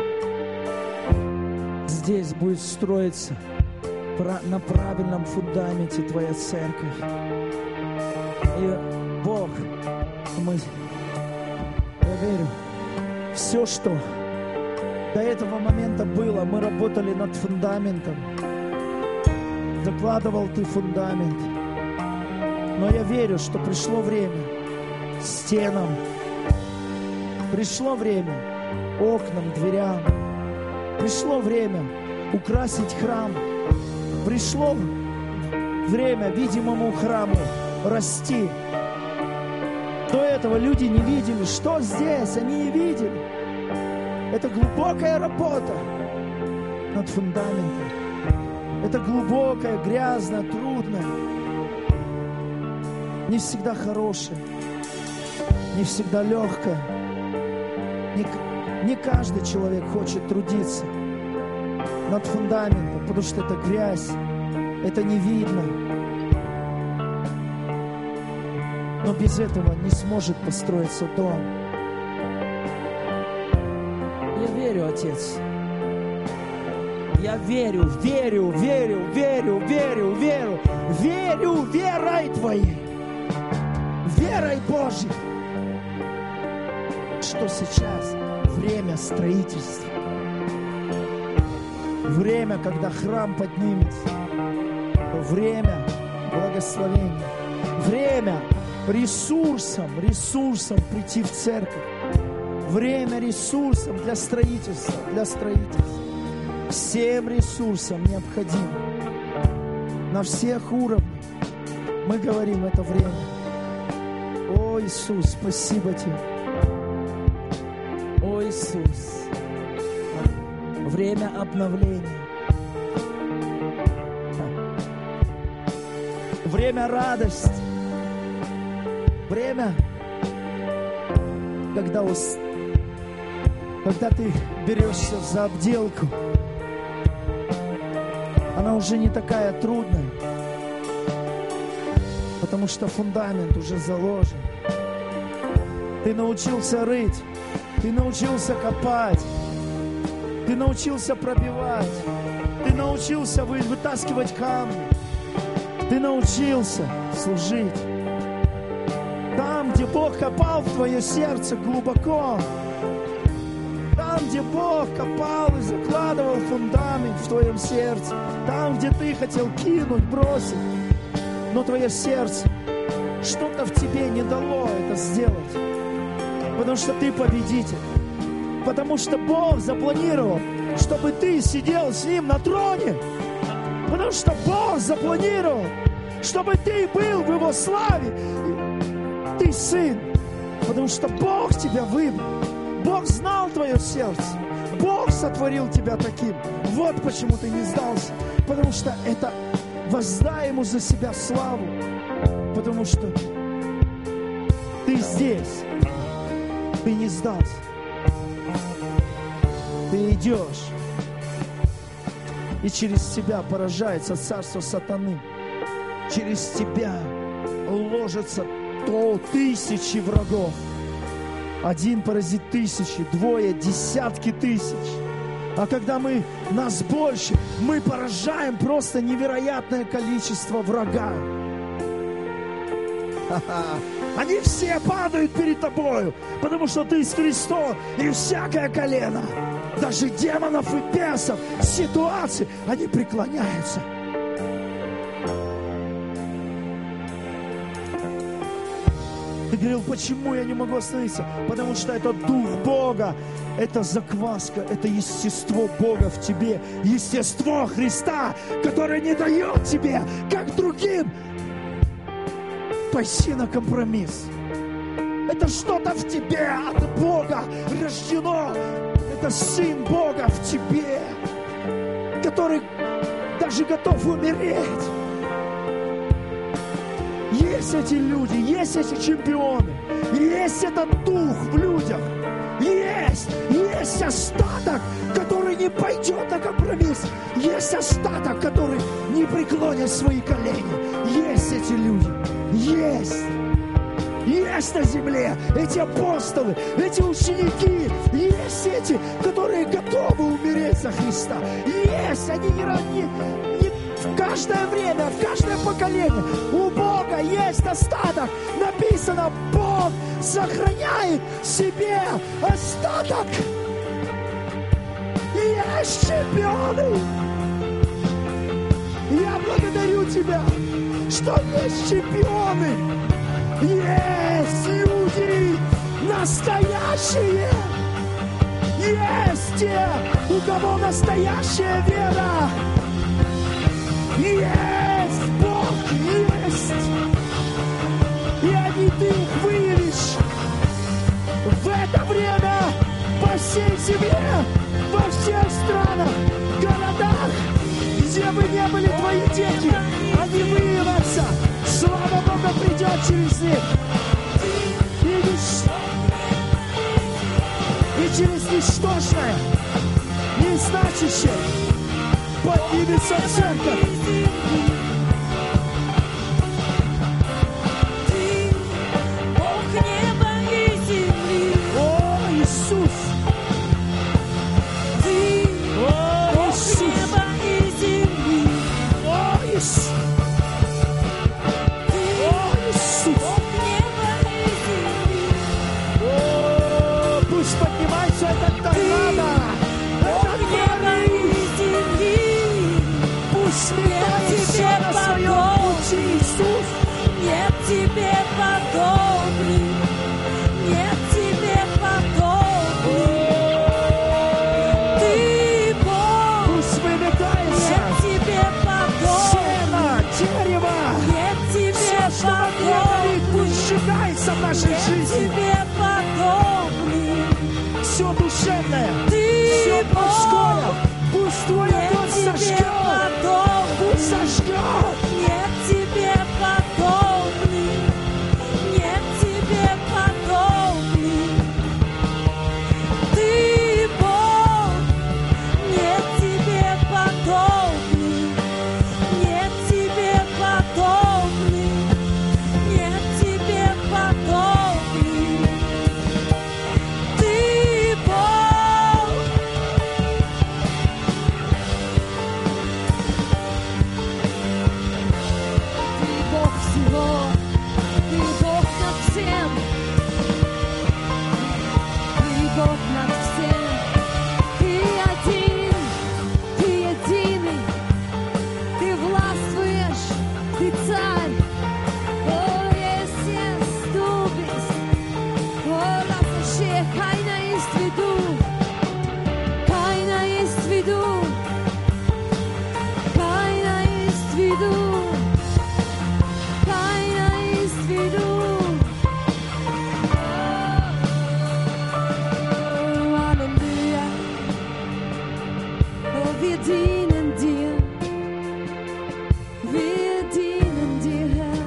здесь будет строиться на правильном фундаменте Твоя церковь. И Бог, мы, я верю, все, что до этого момента было, мы работали над фундаментом. Закладывал Ты фундамент. Но я верю, что пришло время стенам, пришло время окнам, дверям, пришло время украсить храм, пришло время видимому храму расти. До этого люди не видели, что здесь, они не видели. Это глубокая работа над фундаментом. Это глубокая, грязная, трудная, не всегда хорошая, не всегда легкая. Не, не каждый человек хочет трудиться над фундаментом, потому что это грязь, это не видно. Но без этого не сможет построиться дом. Я верю, Отец. Я верю, верю, верю, верю, верю, верю, верю верой Твоей, верой Божьей, что сейчас время строительства, время, когда храм поднимется, время благословения, время ресурсом, ресурсом прийти в церковь, время ресурсом для строительства, для строительства. Всем ресурсам необходимо. На всех уровнях мы говорим это время. О, Иисус, спасибо Тебе. О, Иисус. Время обновления. Время радости. Время, когда, ус... когда ты берешься за обделку. Она уже не такая трудная, потому что фундамент уже заложен. Ты научился рыть, ты научился копать, ты научился пробивать, ты научился вы, вытаскивать камни, ты научился служить. Там, где Бог копал в твое сердце глубоко, там, где Бог копал и закладывал фундамент в твоем сердце, там, где ты хотел кинуть, бросить, но твое сердце, что-то в тебе не дало это сделать, потому что ты победитель, потому что Бог запланировал, чтобы ты сидел с Ним на троне, потому что Бог запланировал, чтобы ты был в Его славе. Ты сын, Потому что Бог тебя выбрал. Бог знал твое сердце. Бог сотворил тебя таким. Вот почему ты не сдался. Потому что это воздай Ему за себя славу. Потому что ты здесь. Ты не сдался. Ты идешь. И через тебя поражается царство сатаны. Через тебя ложатся то тысячи врагов. Один поразит тысячи, двое, десятки тысяч. А когда мы, нас больше, мы поражаем просто невероятное количество врага. Ха-ха. Они все падают перед тобою, потому что ты с Христом, и всякое колено, даже демонов и бесов, ситуаций, они преклоняются. Ты говорил, почему я не могу остановиться? Потому что это Дух Бога, это закваска, это естество Бога в тебе, естество Христа, которое не дает тебе, как другим, пойти на компромисс. Это что-то в тебе от Бога рождено. Это Сын Бога в тебе, который даже готов умереть. Есть эти люди, есть эти чемпионы, есть этот дух в людях, есть, есть остаток, который не пойдет на компромисс, есть остаток, который не преклонит свои колени, есть эти люди, есть, есть на земле эти апостолы, эти ученики, есть эти, которые готовы умереть за Христа, есть, они не равны. В каждое время, в каждое поколение у Бога есть остаток. Написано, Бог сохраняет себе остаток. Есть чемпионы. Я благодарю Тебя, что есть чемпионы. Есть люди настоящие. Есть те, у кого настоящая вера. Есть Бог, есть. И они ты их выявишь в это время по всей земле, во всех странах, городах, где бы не были твои дети, они выявятся. Слава Бога придет через них. И, лишь... и через ничтожное, незначащее поднимется церковь. Ты, Бог неба и земли. О, Иисус! Ты, О, Бог Иисус! неба и земли. О, Иисус! Ты, О, Иисус! Бог неба и земли. О, пусть поднимается этот торнадо! Бог неба и земли. Пусть сметает все на своем пути, Иисус! Нет тебе подобный, нет тебе подобный. Ты Бог, Пусть вымыкается нет тебе подобный, сено, дерево! нет тебе Все, что во мне горит, подобный, пусть сжигается в нашей нет жизни! тебе подобный. Все душевное, Ты все Бог, мужское, пусть Твой нет огонь тебе сожгет! подобный, Пусть сожгет! нет тебе подобный, нет тебе подобный. Ты Бог, нет тебе подобный, нет тебе подобный, нет тебе подобный. wir dienen dir. Wir dienen dir, Herr.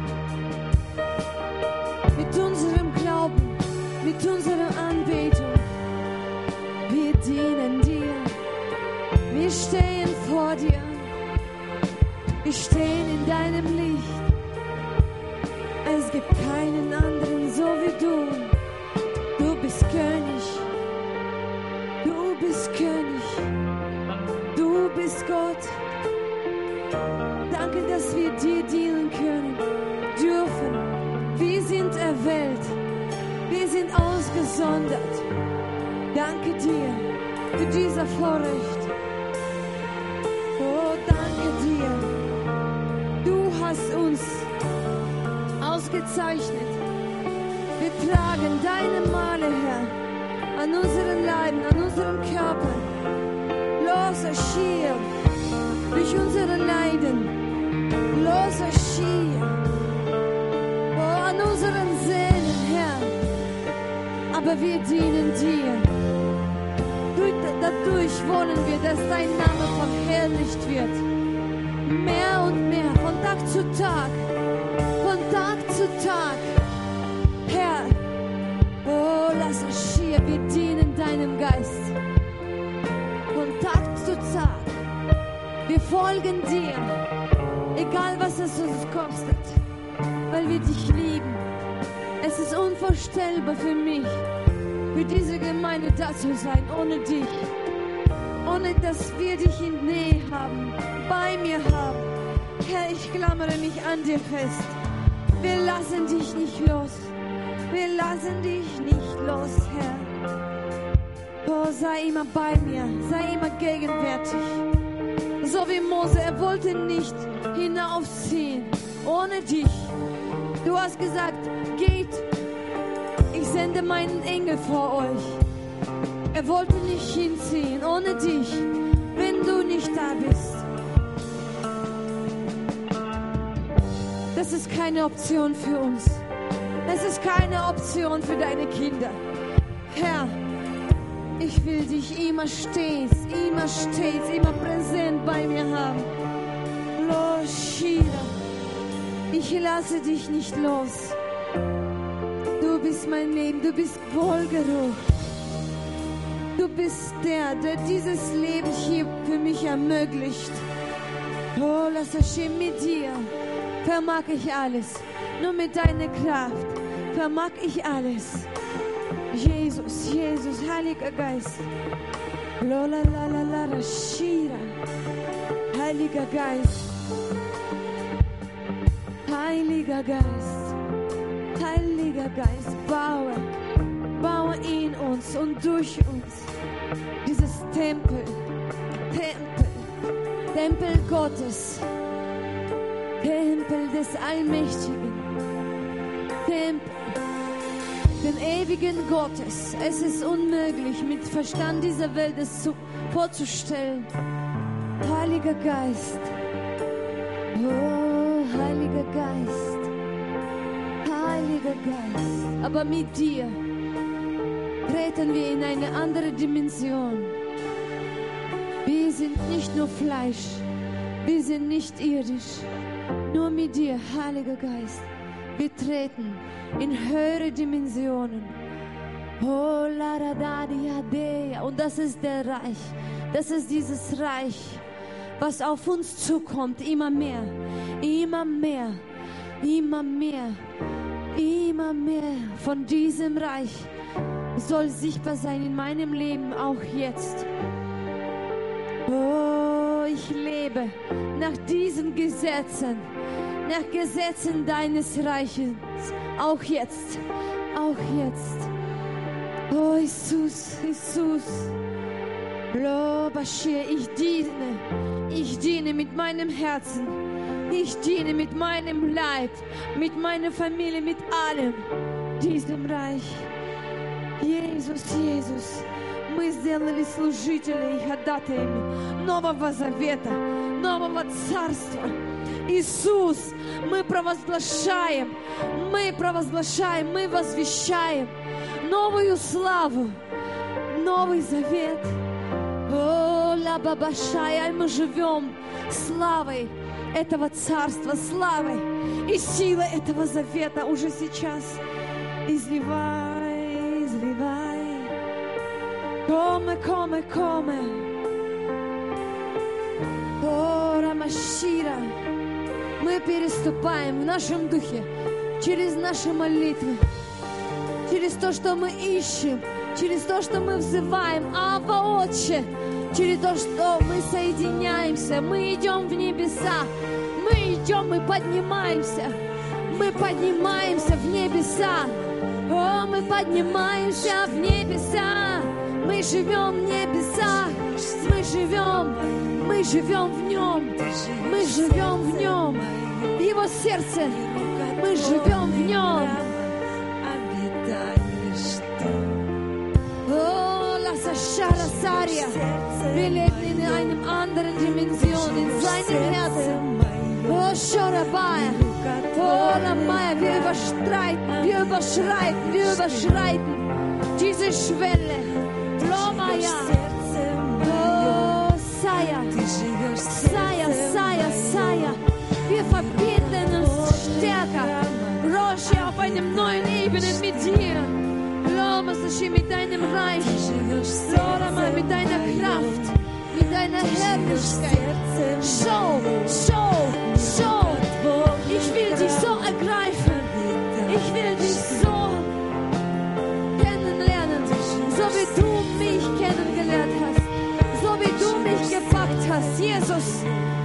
Mit unserem Glauben, mit unserer Anbetung. Wir dienen dir. Wir stehen vor dir. Wir stehen in deinem Licht. Es gibt keinen anderen so wie du. Du bist König. Du bist König. Du bist Gott. Danke, dass wir dir dienen können, dürfen. Wir sind erwählt. Wir sind ausgesondert. Danke dir für dieser Vorrecht. Oh, danke dir. Du hast uns ausgezeichnet. Wir tragen deine Male, Herr, an unseren Leiden, an unseren Körpern. Loser Schier, durch unsere Leiden. Loser Schier, oh, an unseren Seelen, Herr. Aber wir dienen dir. Dadurch wollen wir, dass dein Name verherrlicht wird. Mehr und mehr, von Tag zu Tag, von Tag zu Tag. Herr, oh, lass uns schier, wir dienen deinem Geist. Von Tag zu Tag, wir folgen dir, egal was es uns kostet, weil wir dich lieben. Es ist unvorstellbar für mich, für diese Gemeinde da zu sein, ohne dich. Ohne dass wir dich in Nähe haben, bei mir haben. Herr, ich klammere mich an dir fest. Wir lassen dich nicht los. Wir lassen dich nicht los, Herr. Oh, sei immer bei mir, sei immer gegenwärtig. So wie Mose, er wollte nicht hinaufziehen ohne dich. Du hast gesagt, geht, ich sende meinen Engel vor euch. Er wollte nicht hinziehen ohne dich, wenn du nicht da bist. Das ist keine Option für uns. Das ist keine Option für deine Kinder. Herr, ich will dich immer stets, immer stets, immer präsent bei mir haben. Loshira, ich lasse dich nicht los. Du bist mein Leben, du bist Wohlgeruch. Du bist der, der dieses Leben hier für mich ermöglicht. Oh, lass es geschehen mit dir. Vermag ich alles. Nur mit deiner Kraft vermag ich alles. Jesus, Jesus, Heiliger Geist. Lola, la, la, la, la, Shira. Heiliger Geist. Heiliger Geist. Heiliger Geist, baue. Baue in uns und durch uns dieses Tempel, Tempel, Tempel Gottes, Tempel des Allmächtigen, Tempel, den ewigen Gottes. Es ist unmöglich, mit Verstand dieser Welt es zu, vorzustellen. Heiliger Geist, oh, Heiliger Geist, Heiliger Geist, aber mit dir treten wir in eine andere Dimension. Wir sind nicht nur Fleisch, wir sind nicht irdisch. Nur mit dir, Heiliger Geist, wir treten in höhere Dimensionen. Oh, la da da dia dea. Und das ist der Reich, das ist dieses Reich, was auf uns zukommt, immer mehr, immer mehr, immer mehr, immer mehr von diesem Reich soll sichtbar sein in meinem Leben, auch jetzt. Oh, ich lebe nach diesen Gesetzen, nach Gesetzen deines Reiches, auch jetzt, auch jetzt. Oh, Jesus, Jesus, ich diene, ich diene mit meinem Herzen, ich diene mit meinem Leib, mit meiner Familie, mit allem diesem Reich. Иисус, Иисус, мы сделали служителей и ходатаями Нового Завета, Нового Царства. Иисус, мы провозглашаем, мы провозглашаем, мы возвещаем новую славу, Новый Завет. О, Аля Бабашая, мы живем славой этого царства, славой и силой этого завета уже сейчас. Изливай, изливай. Коме, коме, коме. О, Рамашира. Мы переступаем в нашем духе через наши молитвы, через то, что мы ищем, через то, что мы взываем, Авва, Отче, через то, что мы соединяемся, мы идем в небеса, мы идем, мы поднимаемся, мы поднимаемся в небеса, о, мы поднимаемся в небеса, мы живем в небесах, мы живем, мы живем в нем, мы живем в нем, в его сердце, мы живем в нем. Oh, lass das Scharasaria. Wir leben in einer anderen Dimension, in seinem Herzen. Oh, Shorabaya. Oh, Ramaya, wir überstreiten, wir überschreiten, wir überschreiten diese Schwelle. Lomaya. Oh, Saya. Saya, Saya, Saya. Wir verbinden uns stärker. Roshi auf einem neuen Ebene mit dir. Loma, Sashi, mit deinem Reich. Lorama, mit deiner Kraft, mit deiner Herrlichkeit. So, so, so. Ich will dich so ergreifen. Ich will dich so kennenlernen. So wie du mich kennengelernt hast. So wie du mich gepackt hast, Jesus.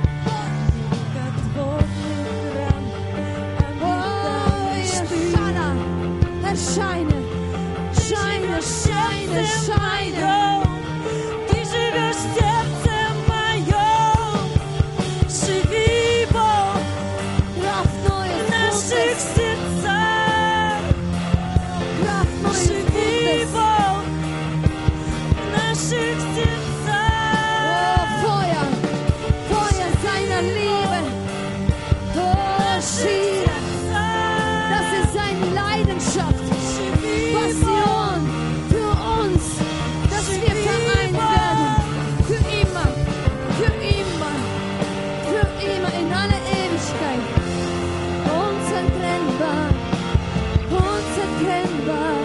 Erscheine, scheine, scheine, scheine. Ты живешь в сердце моем, живи, Бог, в наших сердцах. Живи, Бог, в наших сердцах. Feuer, Feuer seiner Liebe. Oh, Schira, das ist seine Leidenschaft. Passion für uns, dass wir vereint werden. Für immer, für immer, für immer in alle Ewigkeit. Unzertrennbar, unzertrennbar.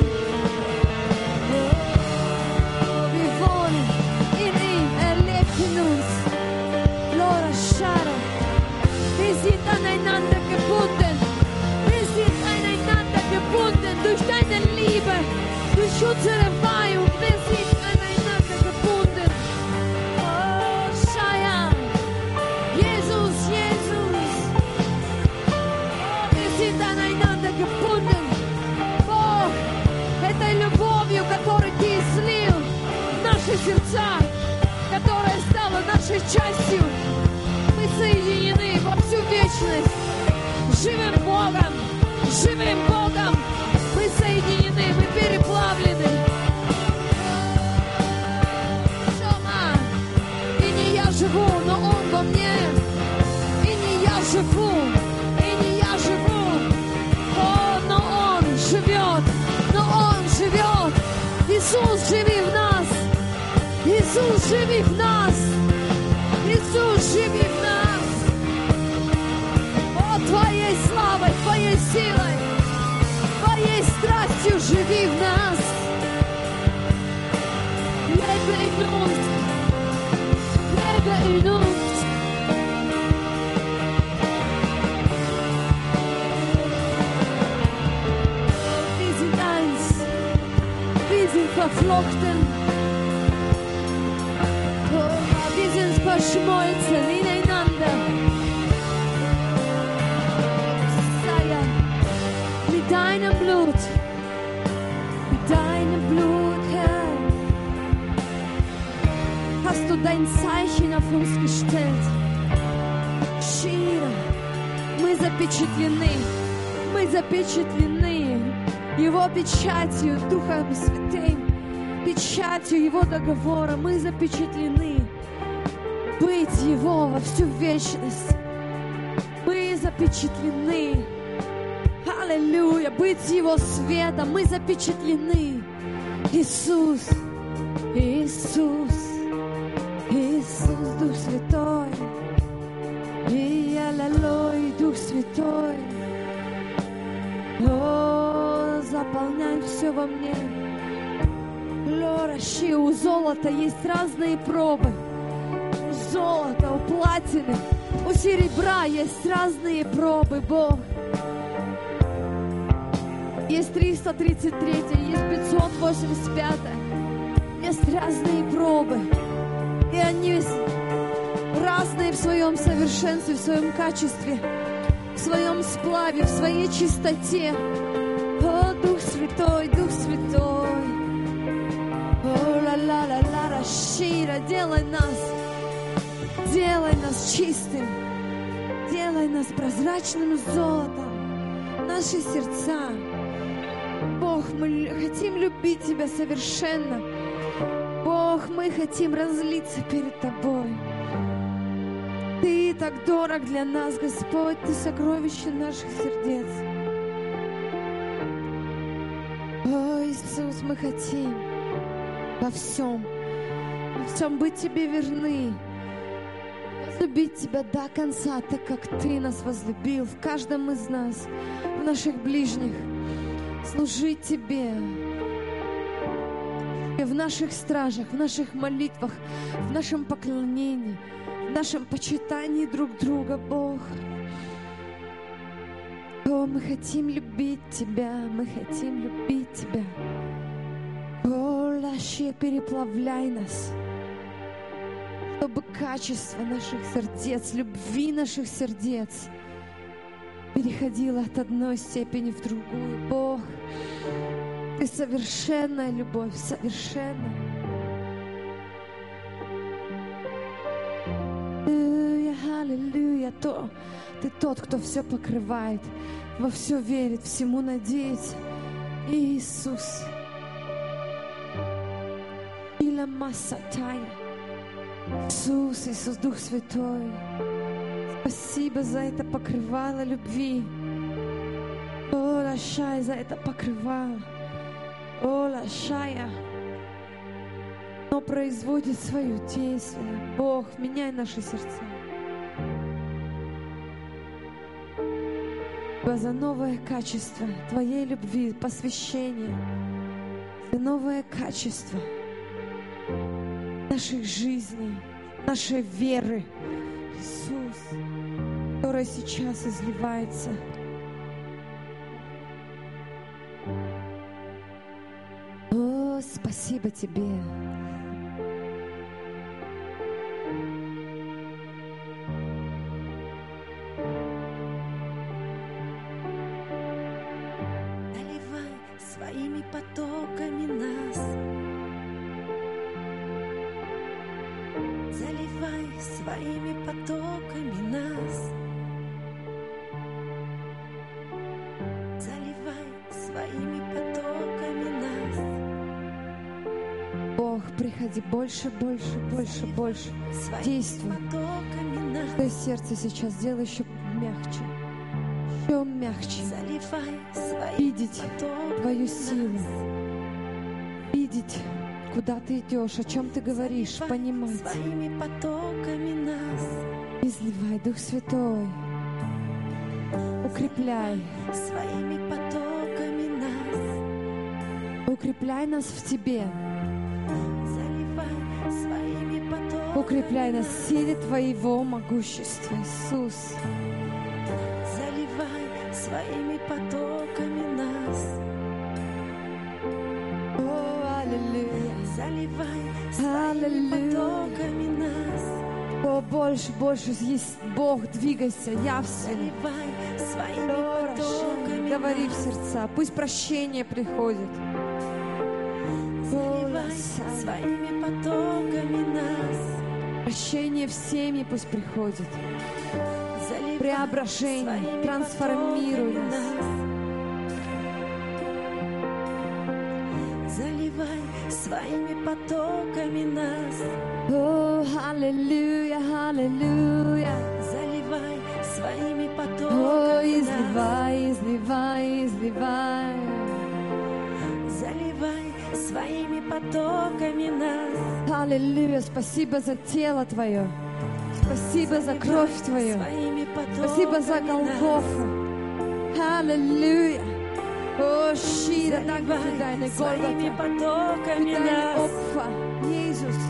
Oh, wir wohnen in ihm, er lebt in uns. Lora Shara, wir sind aneinander gebunden. Wir sind aneinander gebunden durch deine Liebe, durch unsere Weihung. Wir sind aneinander gebunden. Oh, Shaya, Jesus, Jesus. Oh, wir sind aneinander gebunden. Бог, этой любовью, которой ты слил в наши сердца, которая стала нашей частью, мы соединены во всю вечность. Живым Богом, живым Богом. Мы соединены, мы переплавлены. Шома. И не я живу, но Он во мне. И не я живу, и не я живу. О, но Он живет, но Он живет. Иисус, живи в нас. Иисус, живи в нас. Иисус, живи в нас. О, Твоей славой, Твоей силой, Твоей страстью живи в нас. Lebe in uns. Lebe in uns. Wir sind eins. Wir sind verflochten. Oh, wir sind verschmolzen ineinander. Sei mit deinem Blut, mit deinem Blut, Herr, hast du dein Zeichen auf uns gestellt. Шира, мы запечатлены, мы запечатлены Его печатью, Духом Святым, печатью Его договора. Мы запечатлены быть Его во всю вечность. Мы запечатлены. Аллилуйя, быть Его светом, мы запечатлены. Иисус, Иисус, Иисус. все во мне. Лораши, у золота есть разные пробы. У золота, у платины, у серебра есть разные пробы, Бог. Есть триста тридцать три, есть пятьсот восемьдесят пять. Есть разные пробы. И они разные в своем совершенстве, в своем качестве, в своем сплаве, в своей чистоте. О, Дух Святой, Дух Святой. О, ла-ла-ла-ла-ла, Шира, делай нас, делай нас чистым, делай нас прозрачным золотом, наши сердца. Бог, мы хотим любить Тебя совершенно. Бог, мы хотим разлиться перед Тобой. Ты так дорог для нас, Господь, Ты сокровище наших сердец. О, Иисус, мы хотим во всем, во всем быть Тебе верны, возлюбить Тебя до конца, так как Ты нас возлюбил, в каждом из нас, в наших ближних, служить Тебе, в наших стражах, в наших молитвах, в нашем поклонении, в нашем почитании друг друга, Бог. О, мы хотим любить Тебя, мы хотим любить Тебя. О, Лаше, переплавляй нас, чтобы качество наших сердец, любви наших сердец переходило от одной степени в другую. Бог, Ты совершенная любовь, совершенная. Аллилуйя, аллилуйя. То, Ты тот, кто все покрывает, во все верит, всему надеется. Иисус. Ила Масатая. Иисус, Иисус, Дух Святой. Спасибо за это покрывало любви. О, Лашай, за это покрывало. О, Лашая. Но производит свое действие. Бог, меняй наши сердца. За новое качество Твоей любви, посвящения, за новое качество наших жизней, нашей веры, Иисус, которая сейчас изливается. О, спасибо Тебе. Своими потоками нас, заливай своими потоками нас, заливай своими потоками нас. Бог, приходи больше, больше, больше, больше. Действуй. Твое сердце сейчас сделай еще мягче. Еще мягче. Видеть Твою силу. Видеть, куда Ты идешь, о чем Ты говоришь, понимать. Изливай, Дух Святой. Укрепляй. Укрепляй нас в Тебе. Укрепляй нас в силе Твоего могущества, Иисус. Своими потоками нас. О, аллилуйя. Заливай своими потоками нас. О, больше, больше есть Бог, двигайся, явственно. Заливай своими потоками. Говори в сердца, пусть прощение приходит. Заливай своими потоками нас. Прощение в семьи пусть приходит. Преображение, трансформируй нас. Заливай своими потоками нас. О, аллилуйя, аллилуйя. Заливай своими потоками О, нас. изливай, изливай, изливай. Заливай своими потоками нас. Аллилуйя, спасибо за тело Твое. Спасибо за кровь Твою. Спасибо за Голгофу. Аллилуйя. О, Шира, так кидай своими Голгота. потоками Кидай нас. Опфа, Иисус.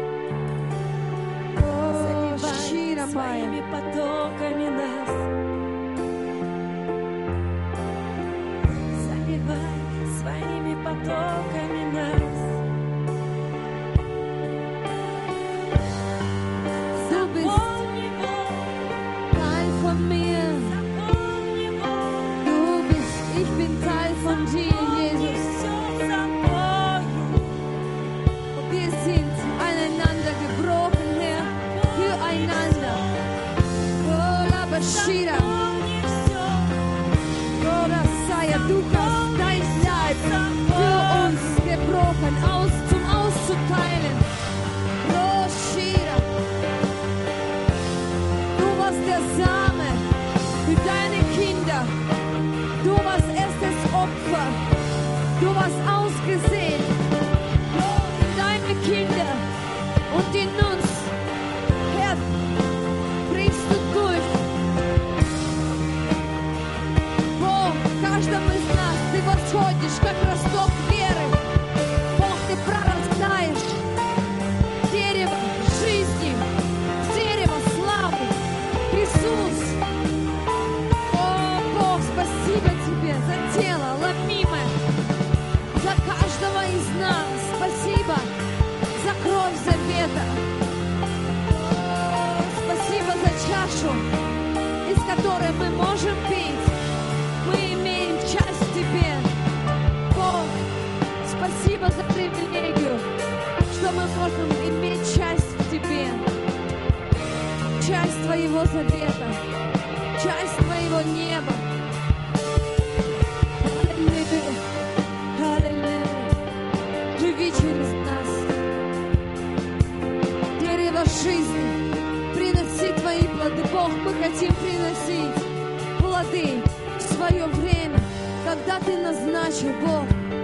О, Шира моя. Своими потоками нас. Заливай своими потоками нас. Du bist Заполни Бог, Teil von mir. заполни Бог. Du bist, ich bin Teil von dir, Jesus. Все собою. Wir sind aneinander gebrochen, Herr, füreinander. Oh, Labashira, Заполни все. oh, Rasaya, du hast dein Leib für uns gebrochen, aus, zum Auszuteilen. Oh, Shira, du warst der Same für deine Kinder. Du warst erstes Opfer. Du warst ausgesehen für deine Kinder und in uns. Herr, bringst du durch. Бог, каждому из нас ты восходишь, как росток веры. Бог, ты прорастаешь дерево жизни, дерево славы. Иисус, о, Бог, спасибо тебе за тело ломимое, за каждого из нас. Спасибо за кровь завета. О, спасибо за чашу, из которой мы можем пить. Мы имеем часть в тебе. Бог, спасибо за привилегию, что мы можем иметь часть в тебе. Часть твоего завета, часть твоего неба. Аллилуйя, аллилуйя. Живи через нас. Дерево жизни, приноси твои плоды. Бог, мы хотим приносить плоды в свое время, когда ты назначил, Бог.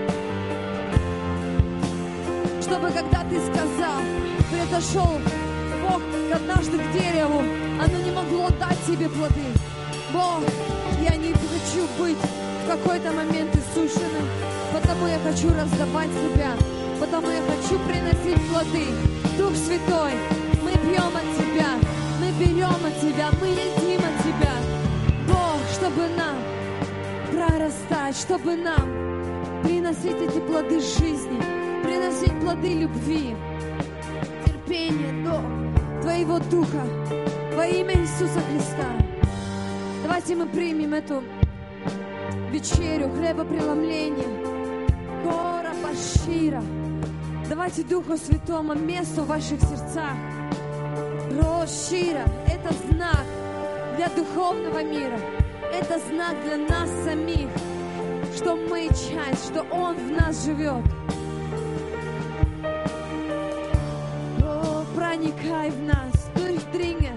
Чтобы когда ты сказал, произошел Бог однажды к дереву, оно не могло дать тебе плоды. Бог, я не хочу быть в какой-то момент иссушенным, потому я хочу раздавать себя, потому я хочу приносить плоды. Дух Святой, мы пьем от Тебя, мы берем от Тебя, мы едим от Тебя. Бог, чтобы нам прорастать, чтобы нам приносить эти плоды жизни, приносить плоды любви, терпения до Твоего Духа во имя Иисуса Христа. Давайте мы примем эту вечерю, хлебопреломление. Гора Башира. Давайте Духу Святому место в ваших сердцах. Рошира. Это знак для духовного мира. Это знак для нас самих, что мы часть, что Он в нас живет. О, проникай в нас, durchdringe.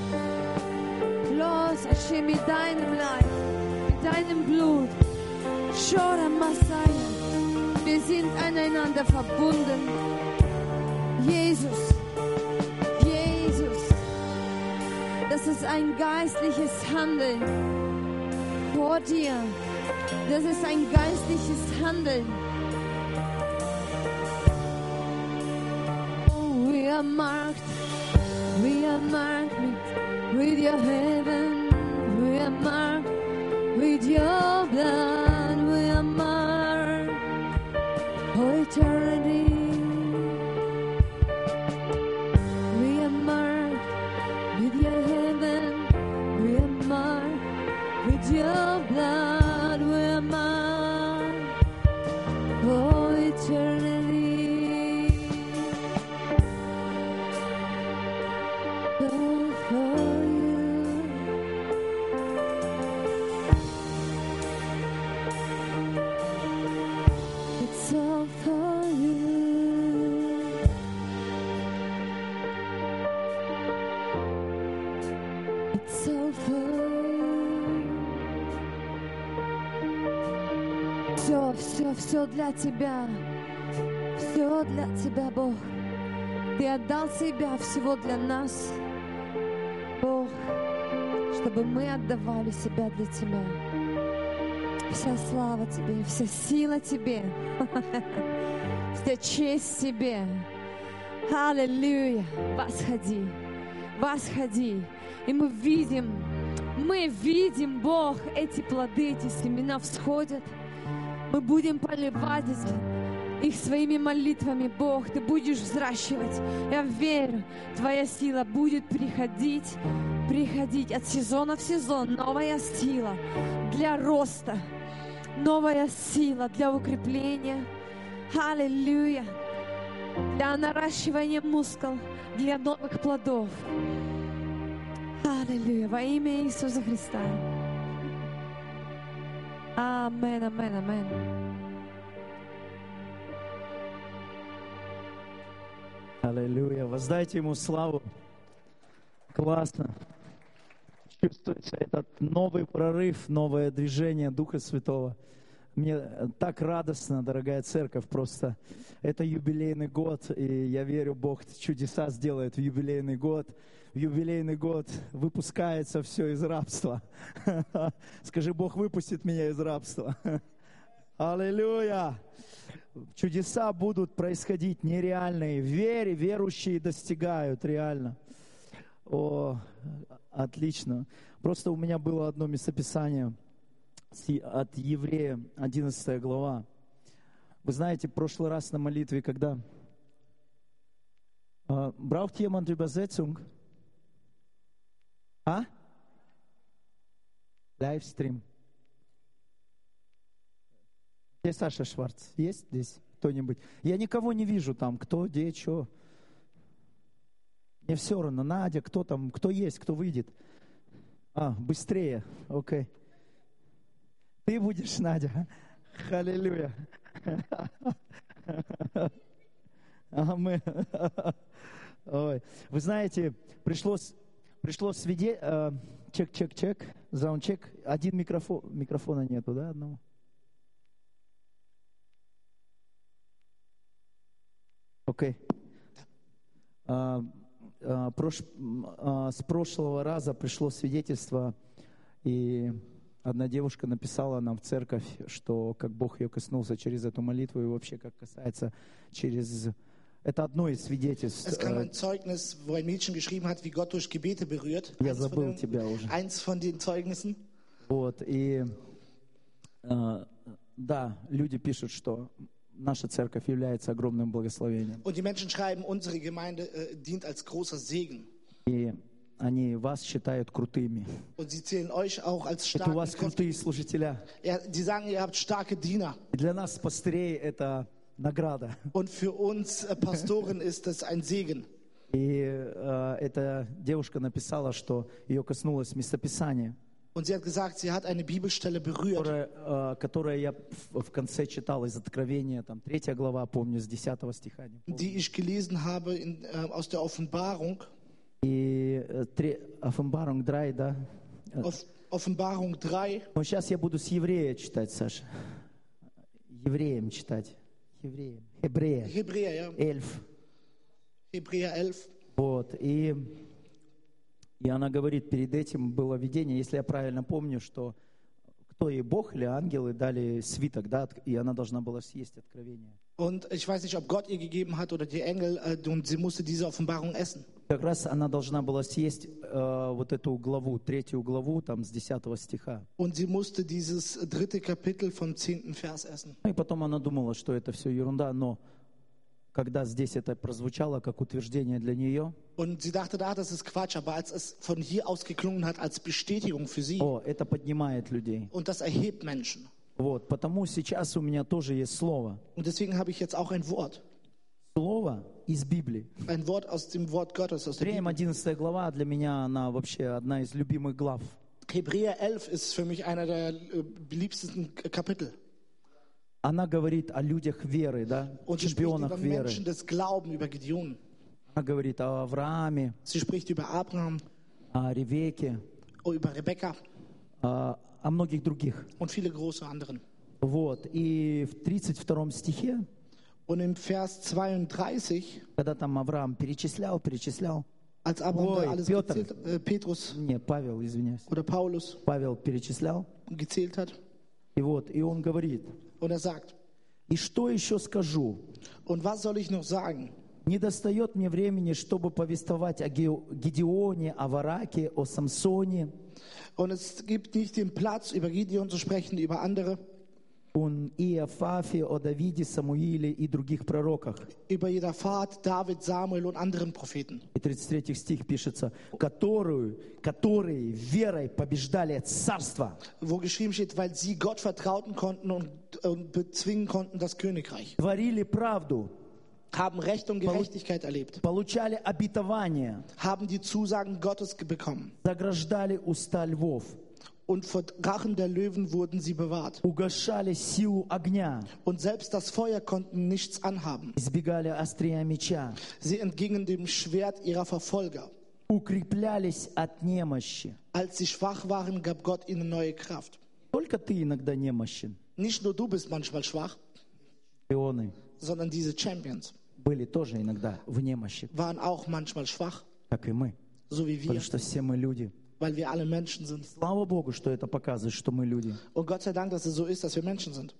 Los, Hashem, mit deinem Leib, mit deinem Blut. Shora Masaya. Wir sind aneinander verbunden. Jesus, Jesus. Das ist ein geistliches Handeln vor dir. Das ist ein geistliches Handeln. Oh, we are marked. We are marked with, with your heaven. We are marked with your blood. We are marked for eternity. We are marked with your heaven. We are marked with your blood. We are marked for eternity. All for you. It's all for you. It's all for you. Все, все, все для тебя. Все для тебя, Бог. Ты отдал себя всего для нас, Бог, чтобы мы отдавали себя для Тебя. Вся слава Тебе, вся сила Тебе, вся честь Тебе. Аллилуйя! Восходи, восходи. И мы видим, мы видим, Бог, эти плоды, эти семена всходят. Мы будем поливать их своими молитвами, Бог. Ты будешь взращивать. Я верю, Твоя сила будет приходить, приходить от сезона в сезон. Новая сила для роста, новая сила для укрепления. Аллилуйя! Для наращивания мускул, для новых плодов. Аллилуйя! Во имя Иисуса Христа. Амен, амен, амен. Аллилуйя. Воздайте Ему славу. Классно. Чувствуется этот новый прорыв, новое движение Духа Святого. Мне так радостно, дорогая церковь, просто это юбилейный год, и я верю, Бог чудеса сделает в юбилейный год. В юбилейный год выпускается все из рабства. Скажи, Бог выпустит меня из рабства. Аллилуйя! Чудеса будут происходить нереальные. В вере верующие достигают реально. О, отлично. Просто у меня было одно местописание от Еврея, одиннадцатая глава. Вы знаете, в прошлый раз на молитве, когда äh, braucht jemand Übersetzung? А? Лайвстрим. Где Саша Шварц? Есть здесь кто-нибудь? Я никого не вижу там, кто, где, что. Мне все равно, Надя, кто там, кто есть, кто выйдет. А, быстрее, окей. Okay. Ты будешь, Надя. Аллилуйя. Амин. Ой. Вы знаете, пришлось, пришлось свидеть... Э, чек, чек, чек, заунчек. Один микрофон, микрофона нету, да, одного? Окей. А, а, прош, а, с прошлого раза пришло свидетельство, и одна девушка написала нам в церковь, что как Бог ее коснулся через эту молитву, и вообще как касается через... Это одно из свидетельств. Es kam ein Zeugnis, wo ein Mädchen geschrieben hat, wie Gott durch Gebete berührt. Я Eins von забыл den- тебя уже. Eins von den Zeugnissen. Вот, и э, да, люди пишут, что наша церковь является огромным благословением. Und die Menschen schreiben, unsere Gemeinde äh, dient als großer Segen. И они вас считают крутыми. Und sie zählen euch auch als Это у starken вас Kräfte. крутые служителя. Ja, die sagen, ihr habt starke Diener. И для нас, пастырей, это награда. Und für uns äh, Pastoren ist das ein Segen. И э, эта девушка написала, что ее коснулось местописание, Und sie hat gesagt, sie hat eine Bibelstelle berührt, которое, э, которое я в, в конце читал из Откровения, там, третья глава, помню, с десятого стиха. не помню. die ich gelesen habe in, äh, aus der Offenbarung. И э, тре- Offenbarung три, да? Off Offenbarung drei. Но сейчас я буду с еврея читать, Саша. Евреем читать. Евреем. Hebräer. Hebräer, ja. Эльф. Hebräer elf. Вот. И, и она говорит, перед этим было видение, если я правильно помню, что кто ей, Бог или ангелы, дали свиток, да, от- и она должна была съесть откровение. Und ich weiß nicht, ob Gott ihr gegeben hat oder die Engel, äh, und sie musste diese Offenbarung essen. Как раз она должна была съесть э, вот эту главу, третью главу, там, с десятого стиха. Und sie musste dieses dritte Kapitel vom zehnten Vers essen. Ну, и потом она думала, что это все ерунда, но когда здесь это прозвучало как утверждение для нее, Und sie dachte, da, das ist Quatsch, aber als es von hier aus geklungen hat, als Bestätigung für sie, о, это поднимает людей. und das erhebt Menschen. Вот, потому сейчас у меня тоже есть слово. Und deswegen habe ich jetzt auch ein Wort. Слово из Библии. Ein Wort aus dem Wort Gottes, aus der Римлянам Bibel. одиннадцатая глава для меня, она вообще одна из любимых глав. Hebräer elf ist für mich einer der äh, beliebtesten Kapitel. Она говорит о людях веры, да, Und sie spricht über чемпионах веры. Menschen des Glaubens, über Gideon. Она говорит о Аврааме, Sie spricht über Abraham, о Ревеке, über Rebekka о, о многих других. und viele große anderen. Вот, и в тридцать втором стихе, Und im Vers zweiunddreißig, когда там Авраам перечислял, перечислял, als Abraham Oi, da alles Piotr. gezählt, äh, Petrus не, Павел, извиняюсь, oder Paulus Павел перечислял, gezählt hat, И вот, и он говорит, Und er sagt, и что еще скажу? und was soll ich noch sagen? Не достает мне времени, чтобы повествовать о Ге- Гедеоне, о Вараке, о Самсоне, Und es gibt nicht den Platz, über Gideon zu sprechen, über andere, о Иофафе, о Давиде, Самуиле и других пророках. über Josaphat, David, Samuel und anderen Propheten. И тридцать третий стих пишется, которую, которые верой побеждали царство. Wo geschrieben steht, weil sie Gott vertrauten konnten und, und bezwingen konnten das Königreich. Творили правду, Haben Recht und Gerechtigkeit erlebt. получали обетование, Haben die Zusagen Gottes ge- bekommen. заграждали уста львов, Und vor Rachen der Löwen wurden sie bewahrt. угошали силу огня, Und selbst das Feuer konnten nichts anhaben. избегали острия меча, Sie entgingen dem Schwert ihrer Verfolger. укреплялись от немощи. Als sie schwach waren, gab Gott ihnen neue Kraft. Только ты иногда немощен. Nicht nur du bist manchmal schwach, Шпионы sondern diese Champions были тоже иногда в немощи, waren auch manchmal schwach, как и мы. so wie wir, Потому что все мы люди. weil wir alle Menschen sind. Слава Богу, что это показывает, что мы люди. Und Gott sei Dank, dass es so ist, dass wir Menschen sind.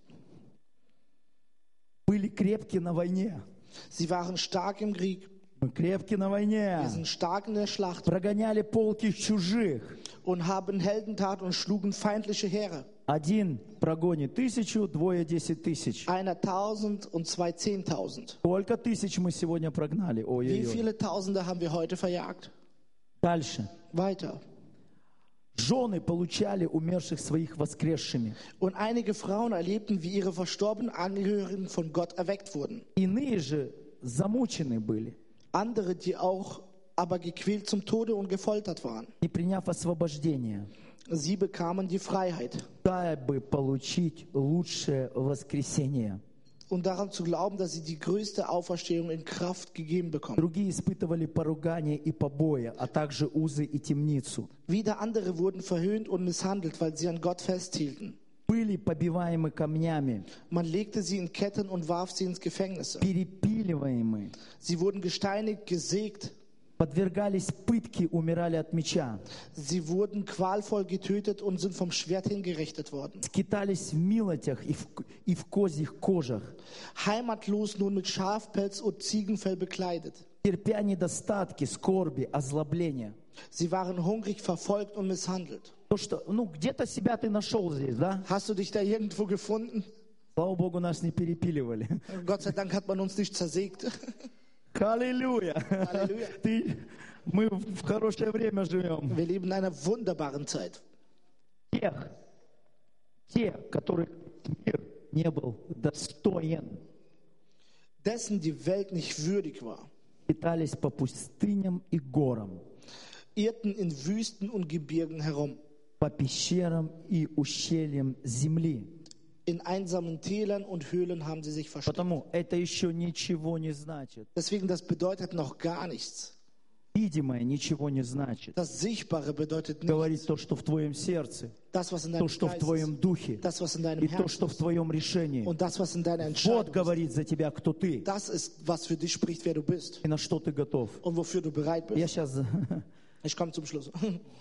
Были крепки на войне. Sie waren stark im Krieg, Мы крепки на wir войне. sind stark in der Schlacht Прогоняли полки чужих. und haben Heldentat und schlugen feindliche Heere. Один прогонит тысячу, двое десять тысяч. Einer tausend und zwei zehntausend. Сколько тысяч мы сегодня прогнали? Wie Ой-ой-ой. viele Tausende haben wir heute verjagt? Дальше. Weiter. Жены получали умерших своих воскресшими. Und einige Frauen erlebten, wie ihre verstorbenen Angehörigen von Gott erweckt wurden. Иные же замучены были, Andere, die auch aber gequält zum Tode und gefoltert waren. не приняв освобождения, Sie bekamen die Freiheit. дабы получить лучшее воскресение. Und daran zu glauben, dass sie die größte Auferstehung in Kraft gegeben bekommen. Другие испытывали поругание и побои, а также узы и темницу. Wieder andere wurden verhöhnt und misshandelt, weil sie an Gott festhielten. Были побиваемы камнями, Man legte sie in Ketten und warf sie ins Gefängnis. перепиливаемы, Sie wurden gesteinigt, gesägt. подвергались пытке, умирали от меча, Sie wurden qualvoll getötet und sind vom Schwert hingerichtet worden. скитались в милотях и в, и в козьих кожах, Heimatlos nun mit Schafpelz und Ziegenfell bekleidet. терпя недостатки, скорби, озлобления. Sie waren hungrig, verfolgt und misshandelt. То, что, ну, где-то себя ты нашел здесь, да? Hast du dich da irgendwo gefunden? Слава Богу, нас не перепиливали. Gott sei Dank hat man uns nicht zersägt. Аллилуйя! Аллилуйя. Ты, мы в хорошее время живем. Wir leben in einer wunderbaren Zeit. Тех, те, которых мир не был достоин, Dessen die Welt nicht würdig war, питались по пустыням и горам, irrten in Wüsten und Gebirgen herum, по пещерам и ущельям земли. in einsamen Tälern und Höhlen haben sie sich versteckt. Потому это еще ничего не значит. Deswegen, das bedeutet noch gar nichts. Видимое ничего не значит. Das Sichtbare bedeutet Говорит nichts. то, что в твоем сердце, Das, was in то, deinem что в Geist твоем ist, духе, das, was in deinem и то, Herzen что в ist твоем решении. und das, was in deiner Вот Entscheidung ist. говорит за тебя, кто ты Das ist, was für dich spricht, wer du bist и на что ты готов. und wofür du bereit Я bist. сейчас... Ich komme zum Schluss.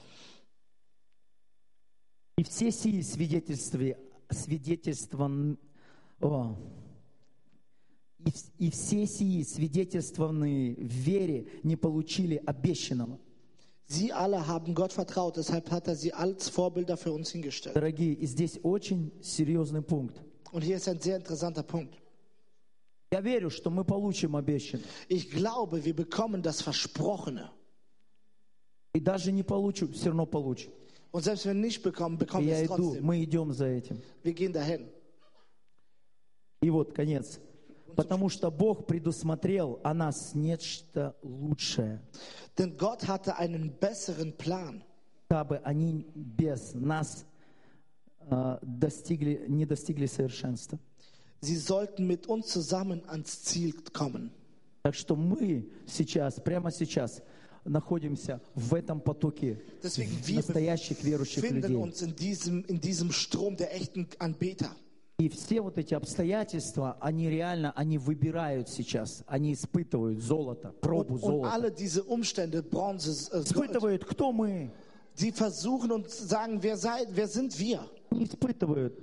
И все сии свидетельства, свидетельства, о, и, в- и все сии свидетельствованные в вере не получили обещанного. Sie alle haben Gott vertraut, deshalb hat er sie als Vorbilder für uns hingestellt. Дорогие, и здесь очень серьезный пункт. Und hier ist ein sehr interessanter Punkt. Я верю, что мы получим обещанное. Ich glaube, wir bekommen das Versprochene. И даже не получим, все равно получим. Und selbst wenn wir nicht bekommen, И bekommen wir я es иду, trotzdem. мы идем за этим. Wir gehen dahin. И вот конец. Потому что Бог предусмотрел о нас нечто лучшее, Denn Gott hatte einen besseren Plan, дабы они без нас э, достигли, не достигли совершенства. sie sollten mit uns zusammen ans Ziel kommen. Так что мы сейчас, прямо сейчас, находимся в этом потоке Deswegen wir настоящих верующих befinden людей. uns in diesem, in diesem Strom der echten Anbeter. И все вот эти обстоятельства, они реально, они выбирают сейчас, они испытывают золото, пробу Und, und золота. alle diese Umstände, Bronze, äh, Gold, Испытывают, кто мы. sie versuchen und sagen, wer, seid, wer sind wir? Не испытывают,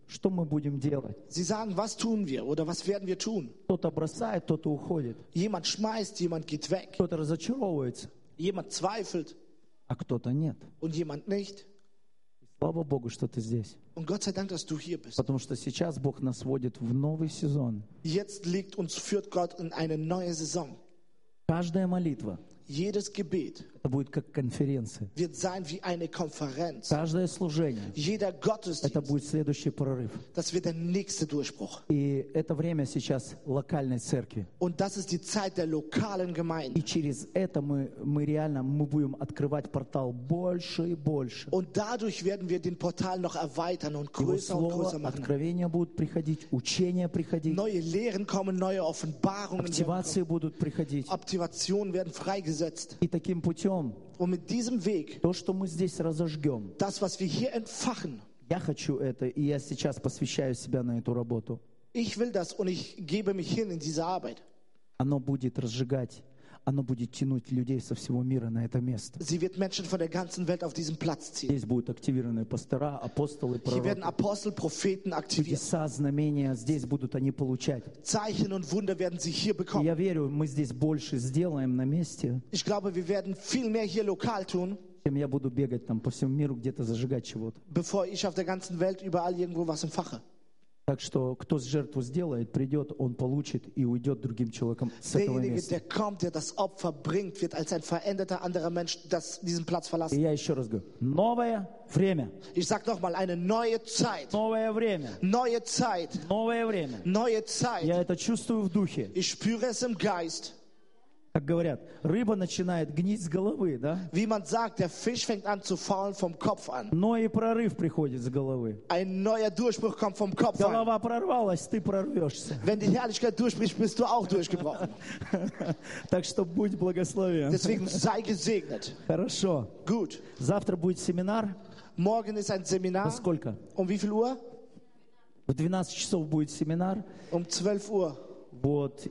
что мы будем делать? Sie sagen, was tun wir oder was werden wir tun? Кто-то бросает, кто-то уходит. Jemand schmeißt, jemand geht weg, Кто-то разочаровывается, jemand zweifelt а кто-то нет. und jemand nicht. Слава Богу, что ты здесь. Und Gott sei Dank, dass du hier bist. Потому что сейчас Бог нас вводит в новый сезон. Jetzt legt uns, führt Gott in eine neue Saison. Каждая молитва, Jedes Gebet это будет как конференция. wird sein wie eine Konferenz. Каждое служение, Jeder это Gottesdienst, будет следующий прорыв. das wird der nächste Durchbruch. И это время сейчас локальной церкви. Und das ist die Zeit der lokalen И Gemeinde. через это мы, мы реально мы будем открывать портал больше и больше. Und dadurch werden wir den Portal noch erweitern und Его größer und слово, größer machen. откровения будут приходить, учения приходить, Neue Lehren kommen, neue Offenbarungen werden активации будут приходить. kommen. Aktivationen werden freigesetzt. И таким путем Und mit diesem Weg, то, что мы здесь разожгем, das, was wir hier entfachen, я хочу это, и я сейчас посвящаю себя на эту работу. ich will das und ich gebe mich hin in diese Arbeit. Оно будет разжигать, оно будет тянуть людей со всего мира на это место. Sie wird Menschen von der ganzen Welt auf diesen Platz ziehen. Здесь будут активированы пастора, апостолы, Hier werden пророки. Apostel, Propheten aktiviert. Чудеса, знамения здесь будут они получать. Zeichen und Wunder werden sie hier И bekommen. я верю, мы здесь больше сделаем на месте, Ich glaube, wir werden viel mehr hier lokal tun, чем я буду бегать там по всему миру, где-то зажигать чего-то. bevor ich auf der ganzen Welt überall irgendwo was empfache. Так что кто жертву сделает, придет, он получит и уйдет другим человеком с этого Derjenige, места. der kommt, der das Opfer bringt, wird als ein veränderter anderer Mensch das, diesen Platz И verlassen. я еще раз говорю, новое время, Ich sage nochmal, eine neue Zeit, новое время, neue Zeit, новое время. neue Zeit. Я это чувствую в духе. Ich spüre es im Geist. Как говорят, рыба начинает гнить с головы, да? Wie man sagt, der Fisch fängt an zu faulen vom Kopf an. Но и прорыв приходит с головы. Ein neuer Durchbruch kommt vom Kopf an. Голова прорвалась, ты прорвешься. Wenn die Herrlichkeit durchbricht, bist du auch durchgebrochen. Так что будь благословен. Deswegen sei gesegnet. Хорошо. Gut. Завтра будет семинар. Morgen ist ein Во Seminar. сколько? Um wie viel Uhr? В двенадцать часов будет семинар. Um zwölf Uhr. Вот.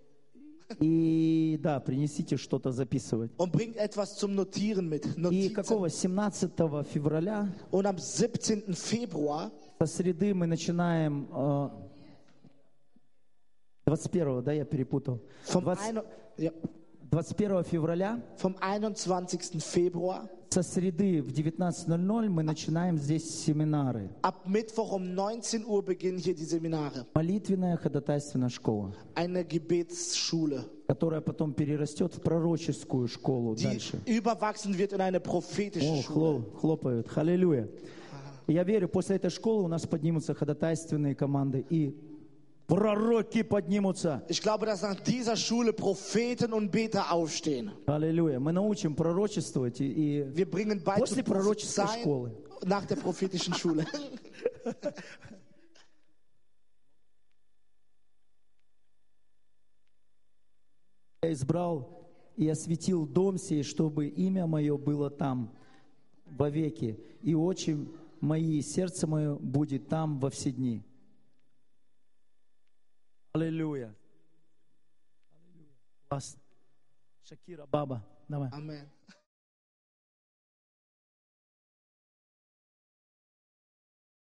И да, принесите что-то записывать. Und bringt etwas zum Notieren mit. И Notizen. какого? семнадцатого февраля Und am siebzehnten Februar, со среды мы начинаем... э, двадцать первого, да, я перепутал. vom, двадцать ein, ja, двадцать первого февраля vom einundzwanzigsten Februar, со среды в девятнадцать ноль ноль мы начинаем здесь семинары. ab Mittwoch um neunzehn Uhr beginnen hier die Seminare. Молитвенная ходатайственная школа, Eine Gebetsschule, которая потом перерастет в пророческую школу die дальше. überwachsen wird in eine prophetische О, Schule. хло- хлопают. Халилюя. И я верю, после этой школы у нас поднимутся ходатайственные команды и пророки поднимутся. Ich glaube, dass nach dieser Schule Propheten und Beter aufstehen. Аллилуйя. Мы научим пророчествовать и, и Wir bringen bei после zu пророческой prophezeien школы. nach der prophetischen Schule. Я избрал и осветил дом сей, чтобы имя мое было там вовеки, и очи мои, и сердце мое будет там во все дни. Аллилуйя. Классно. Шакира, баба, давай. Amen.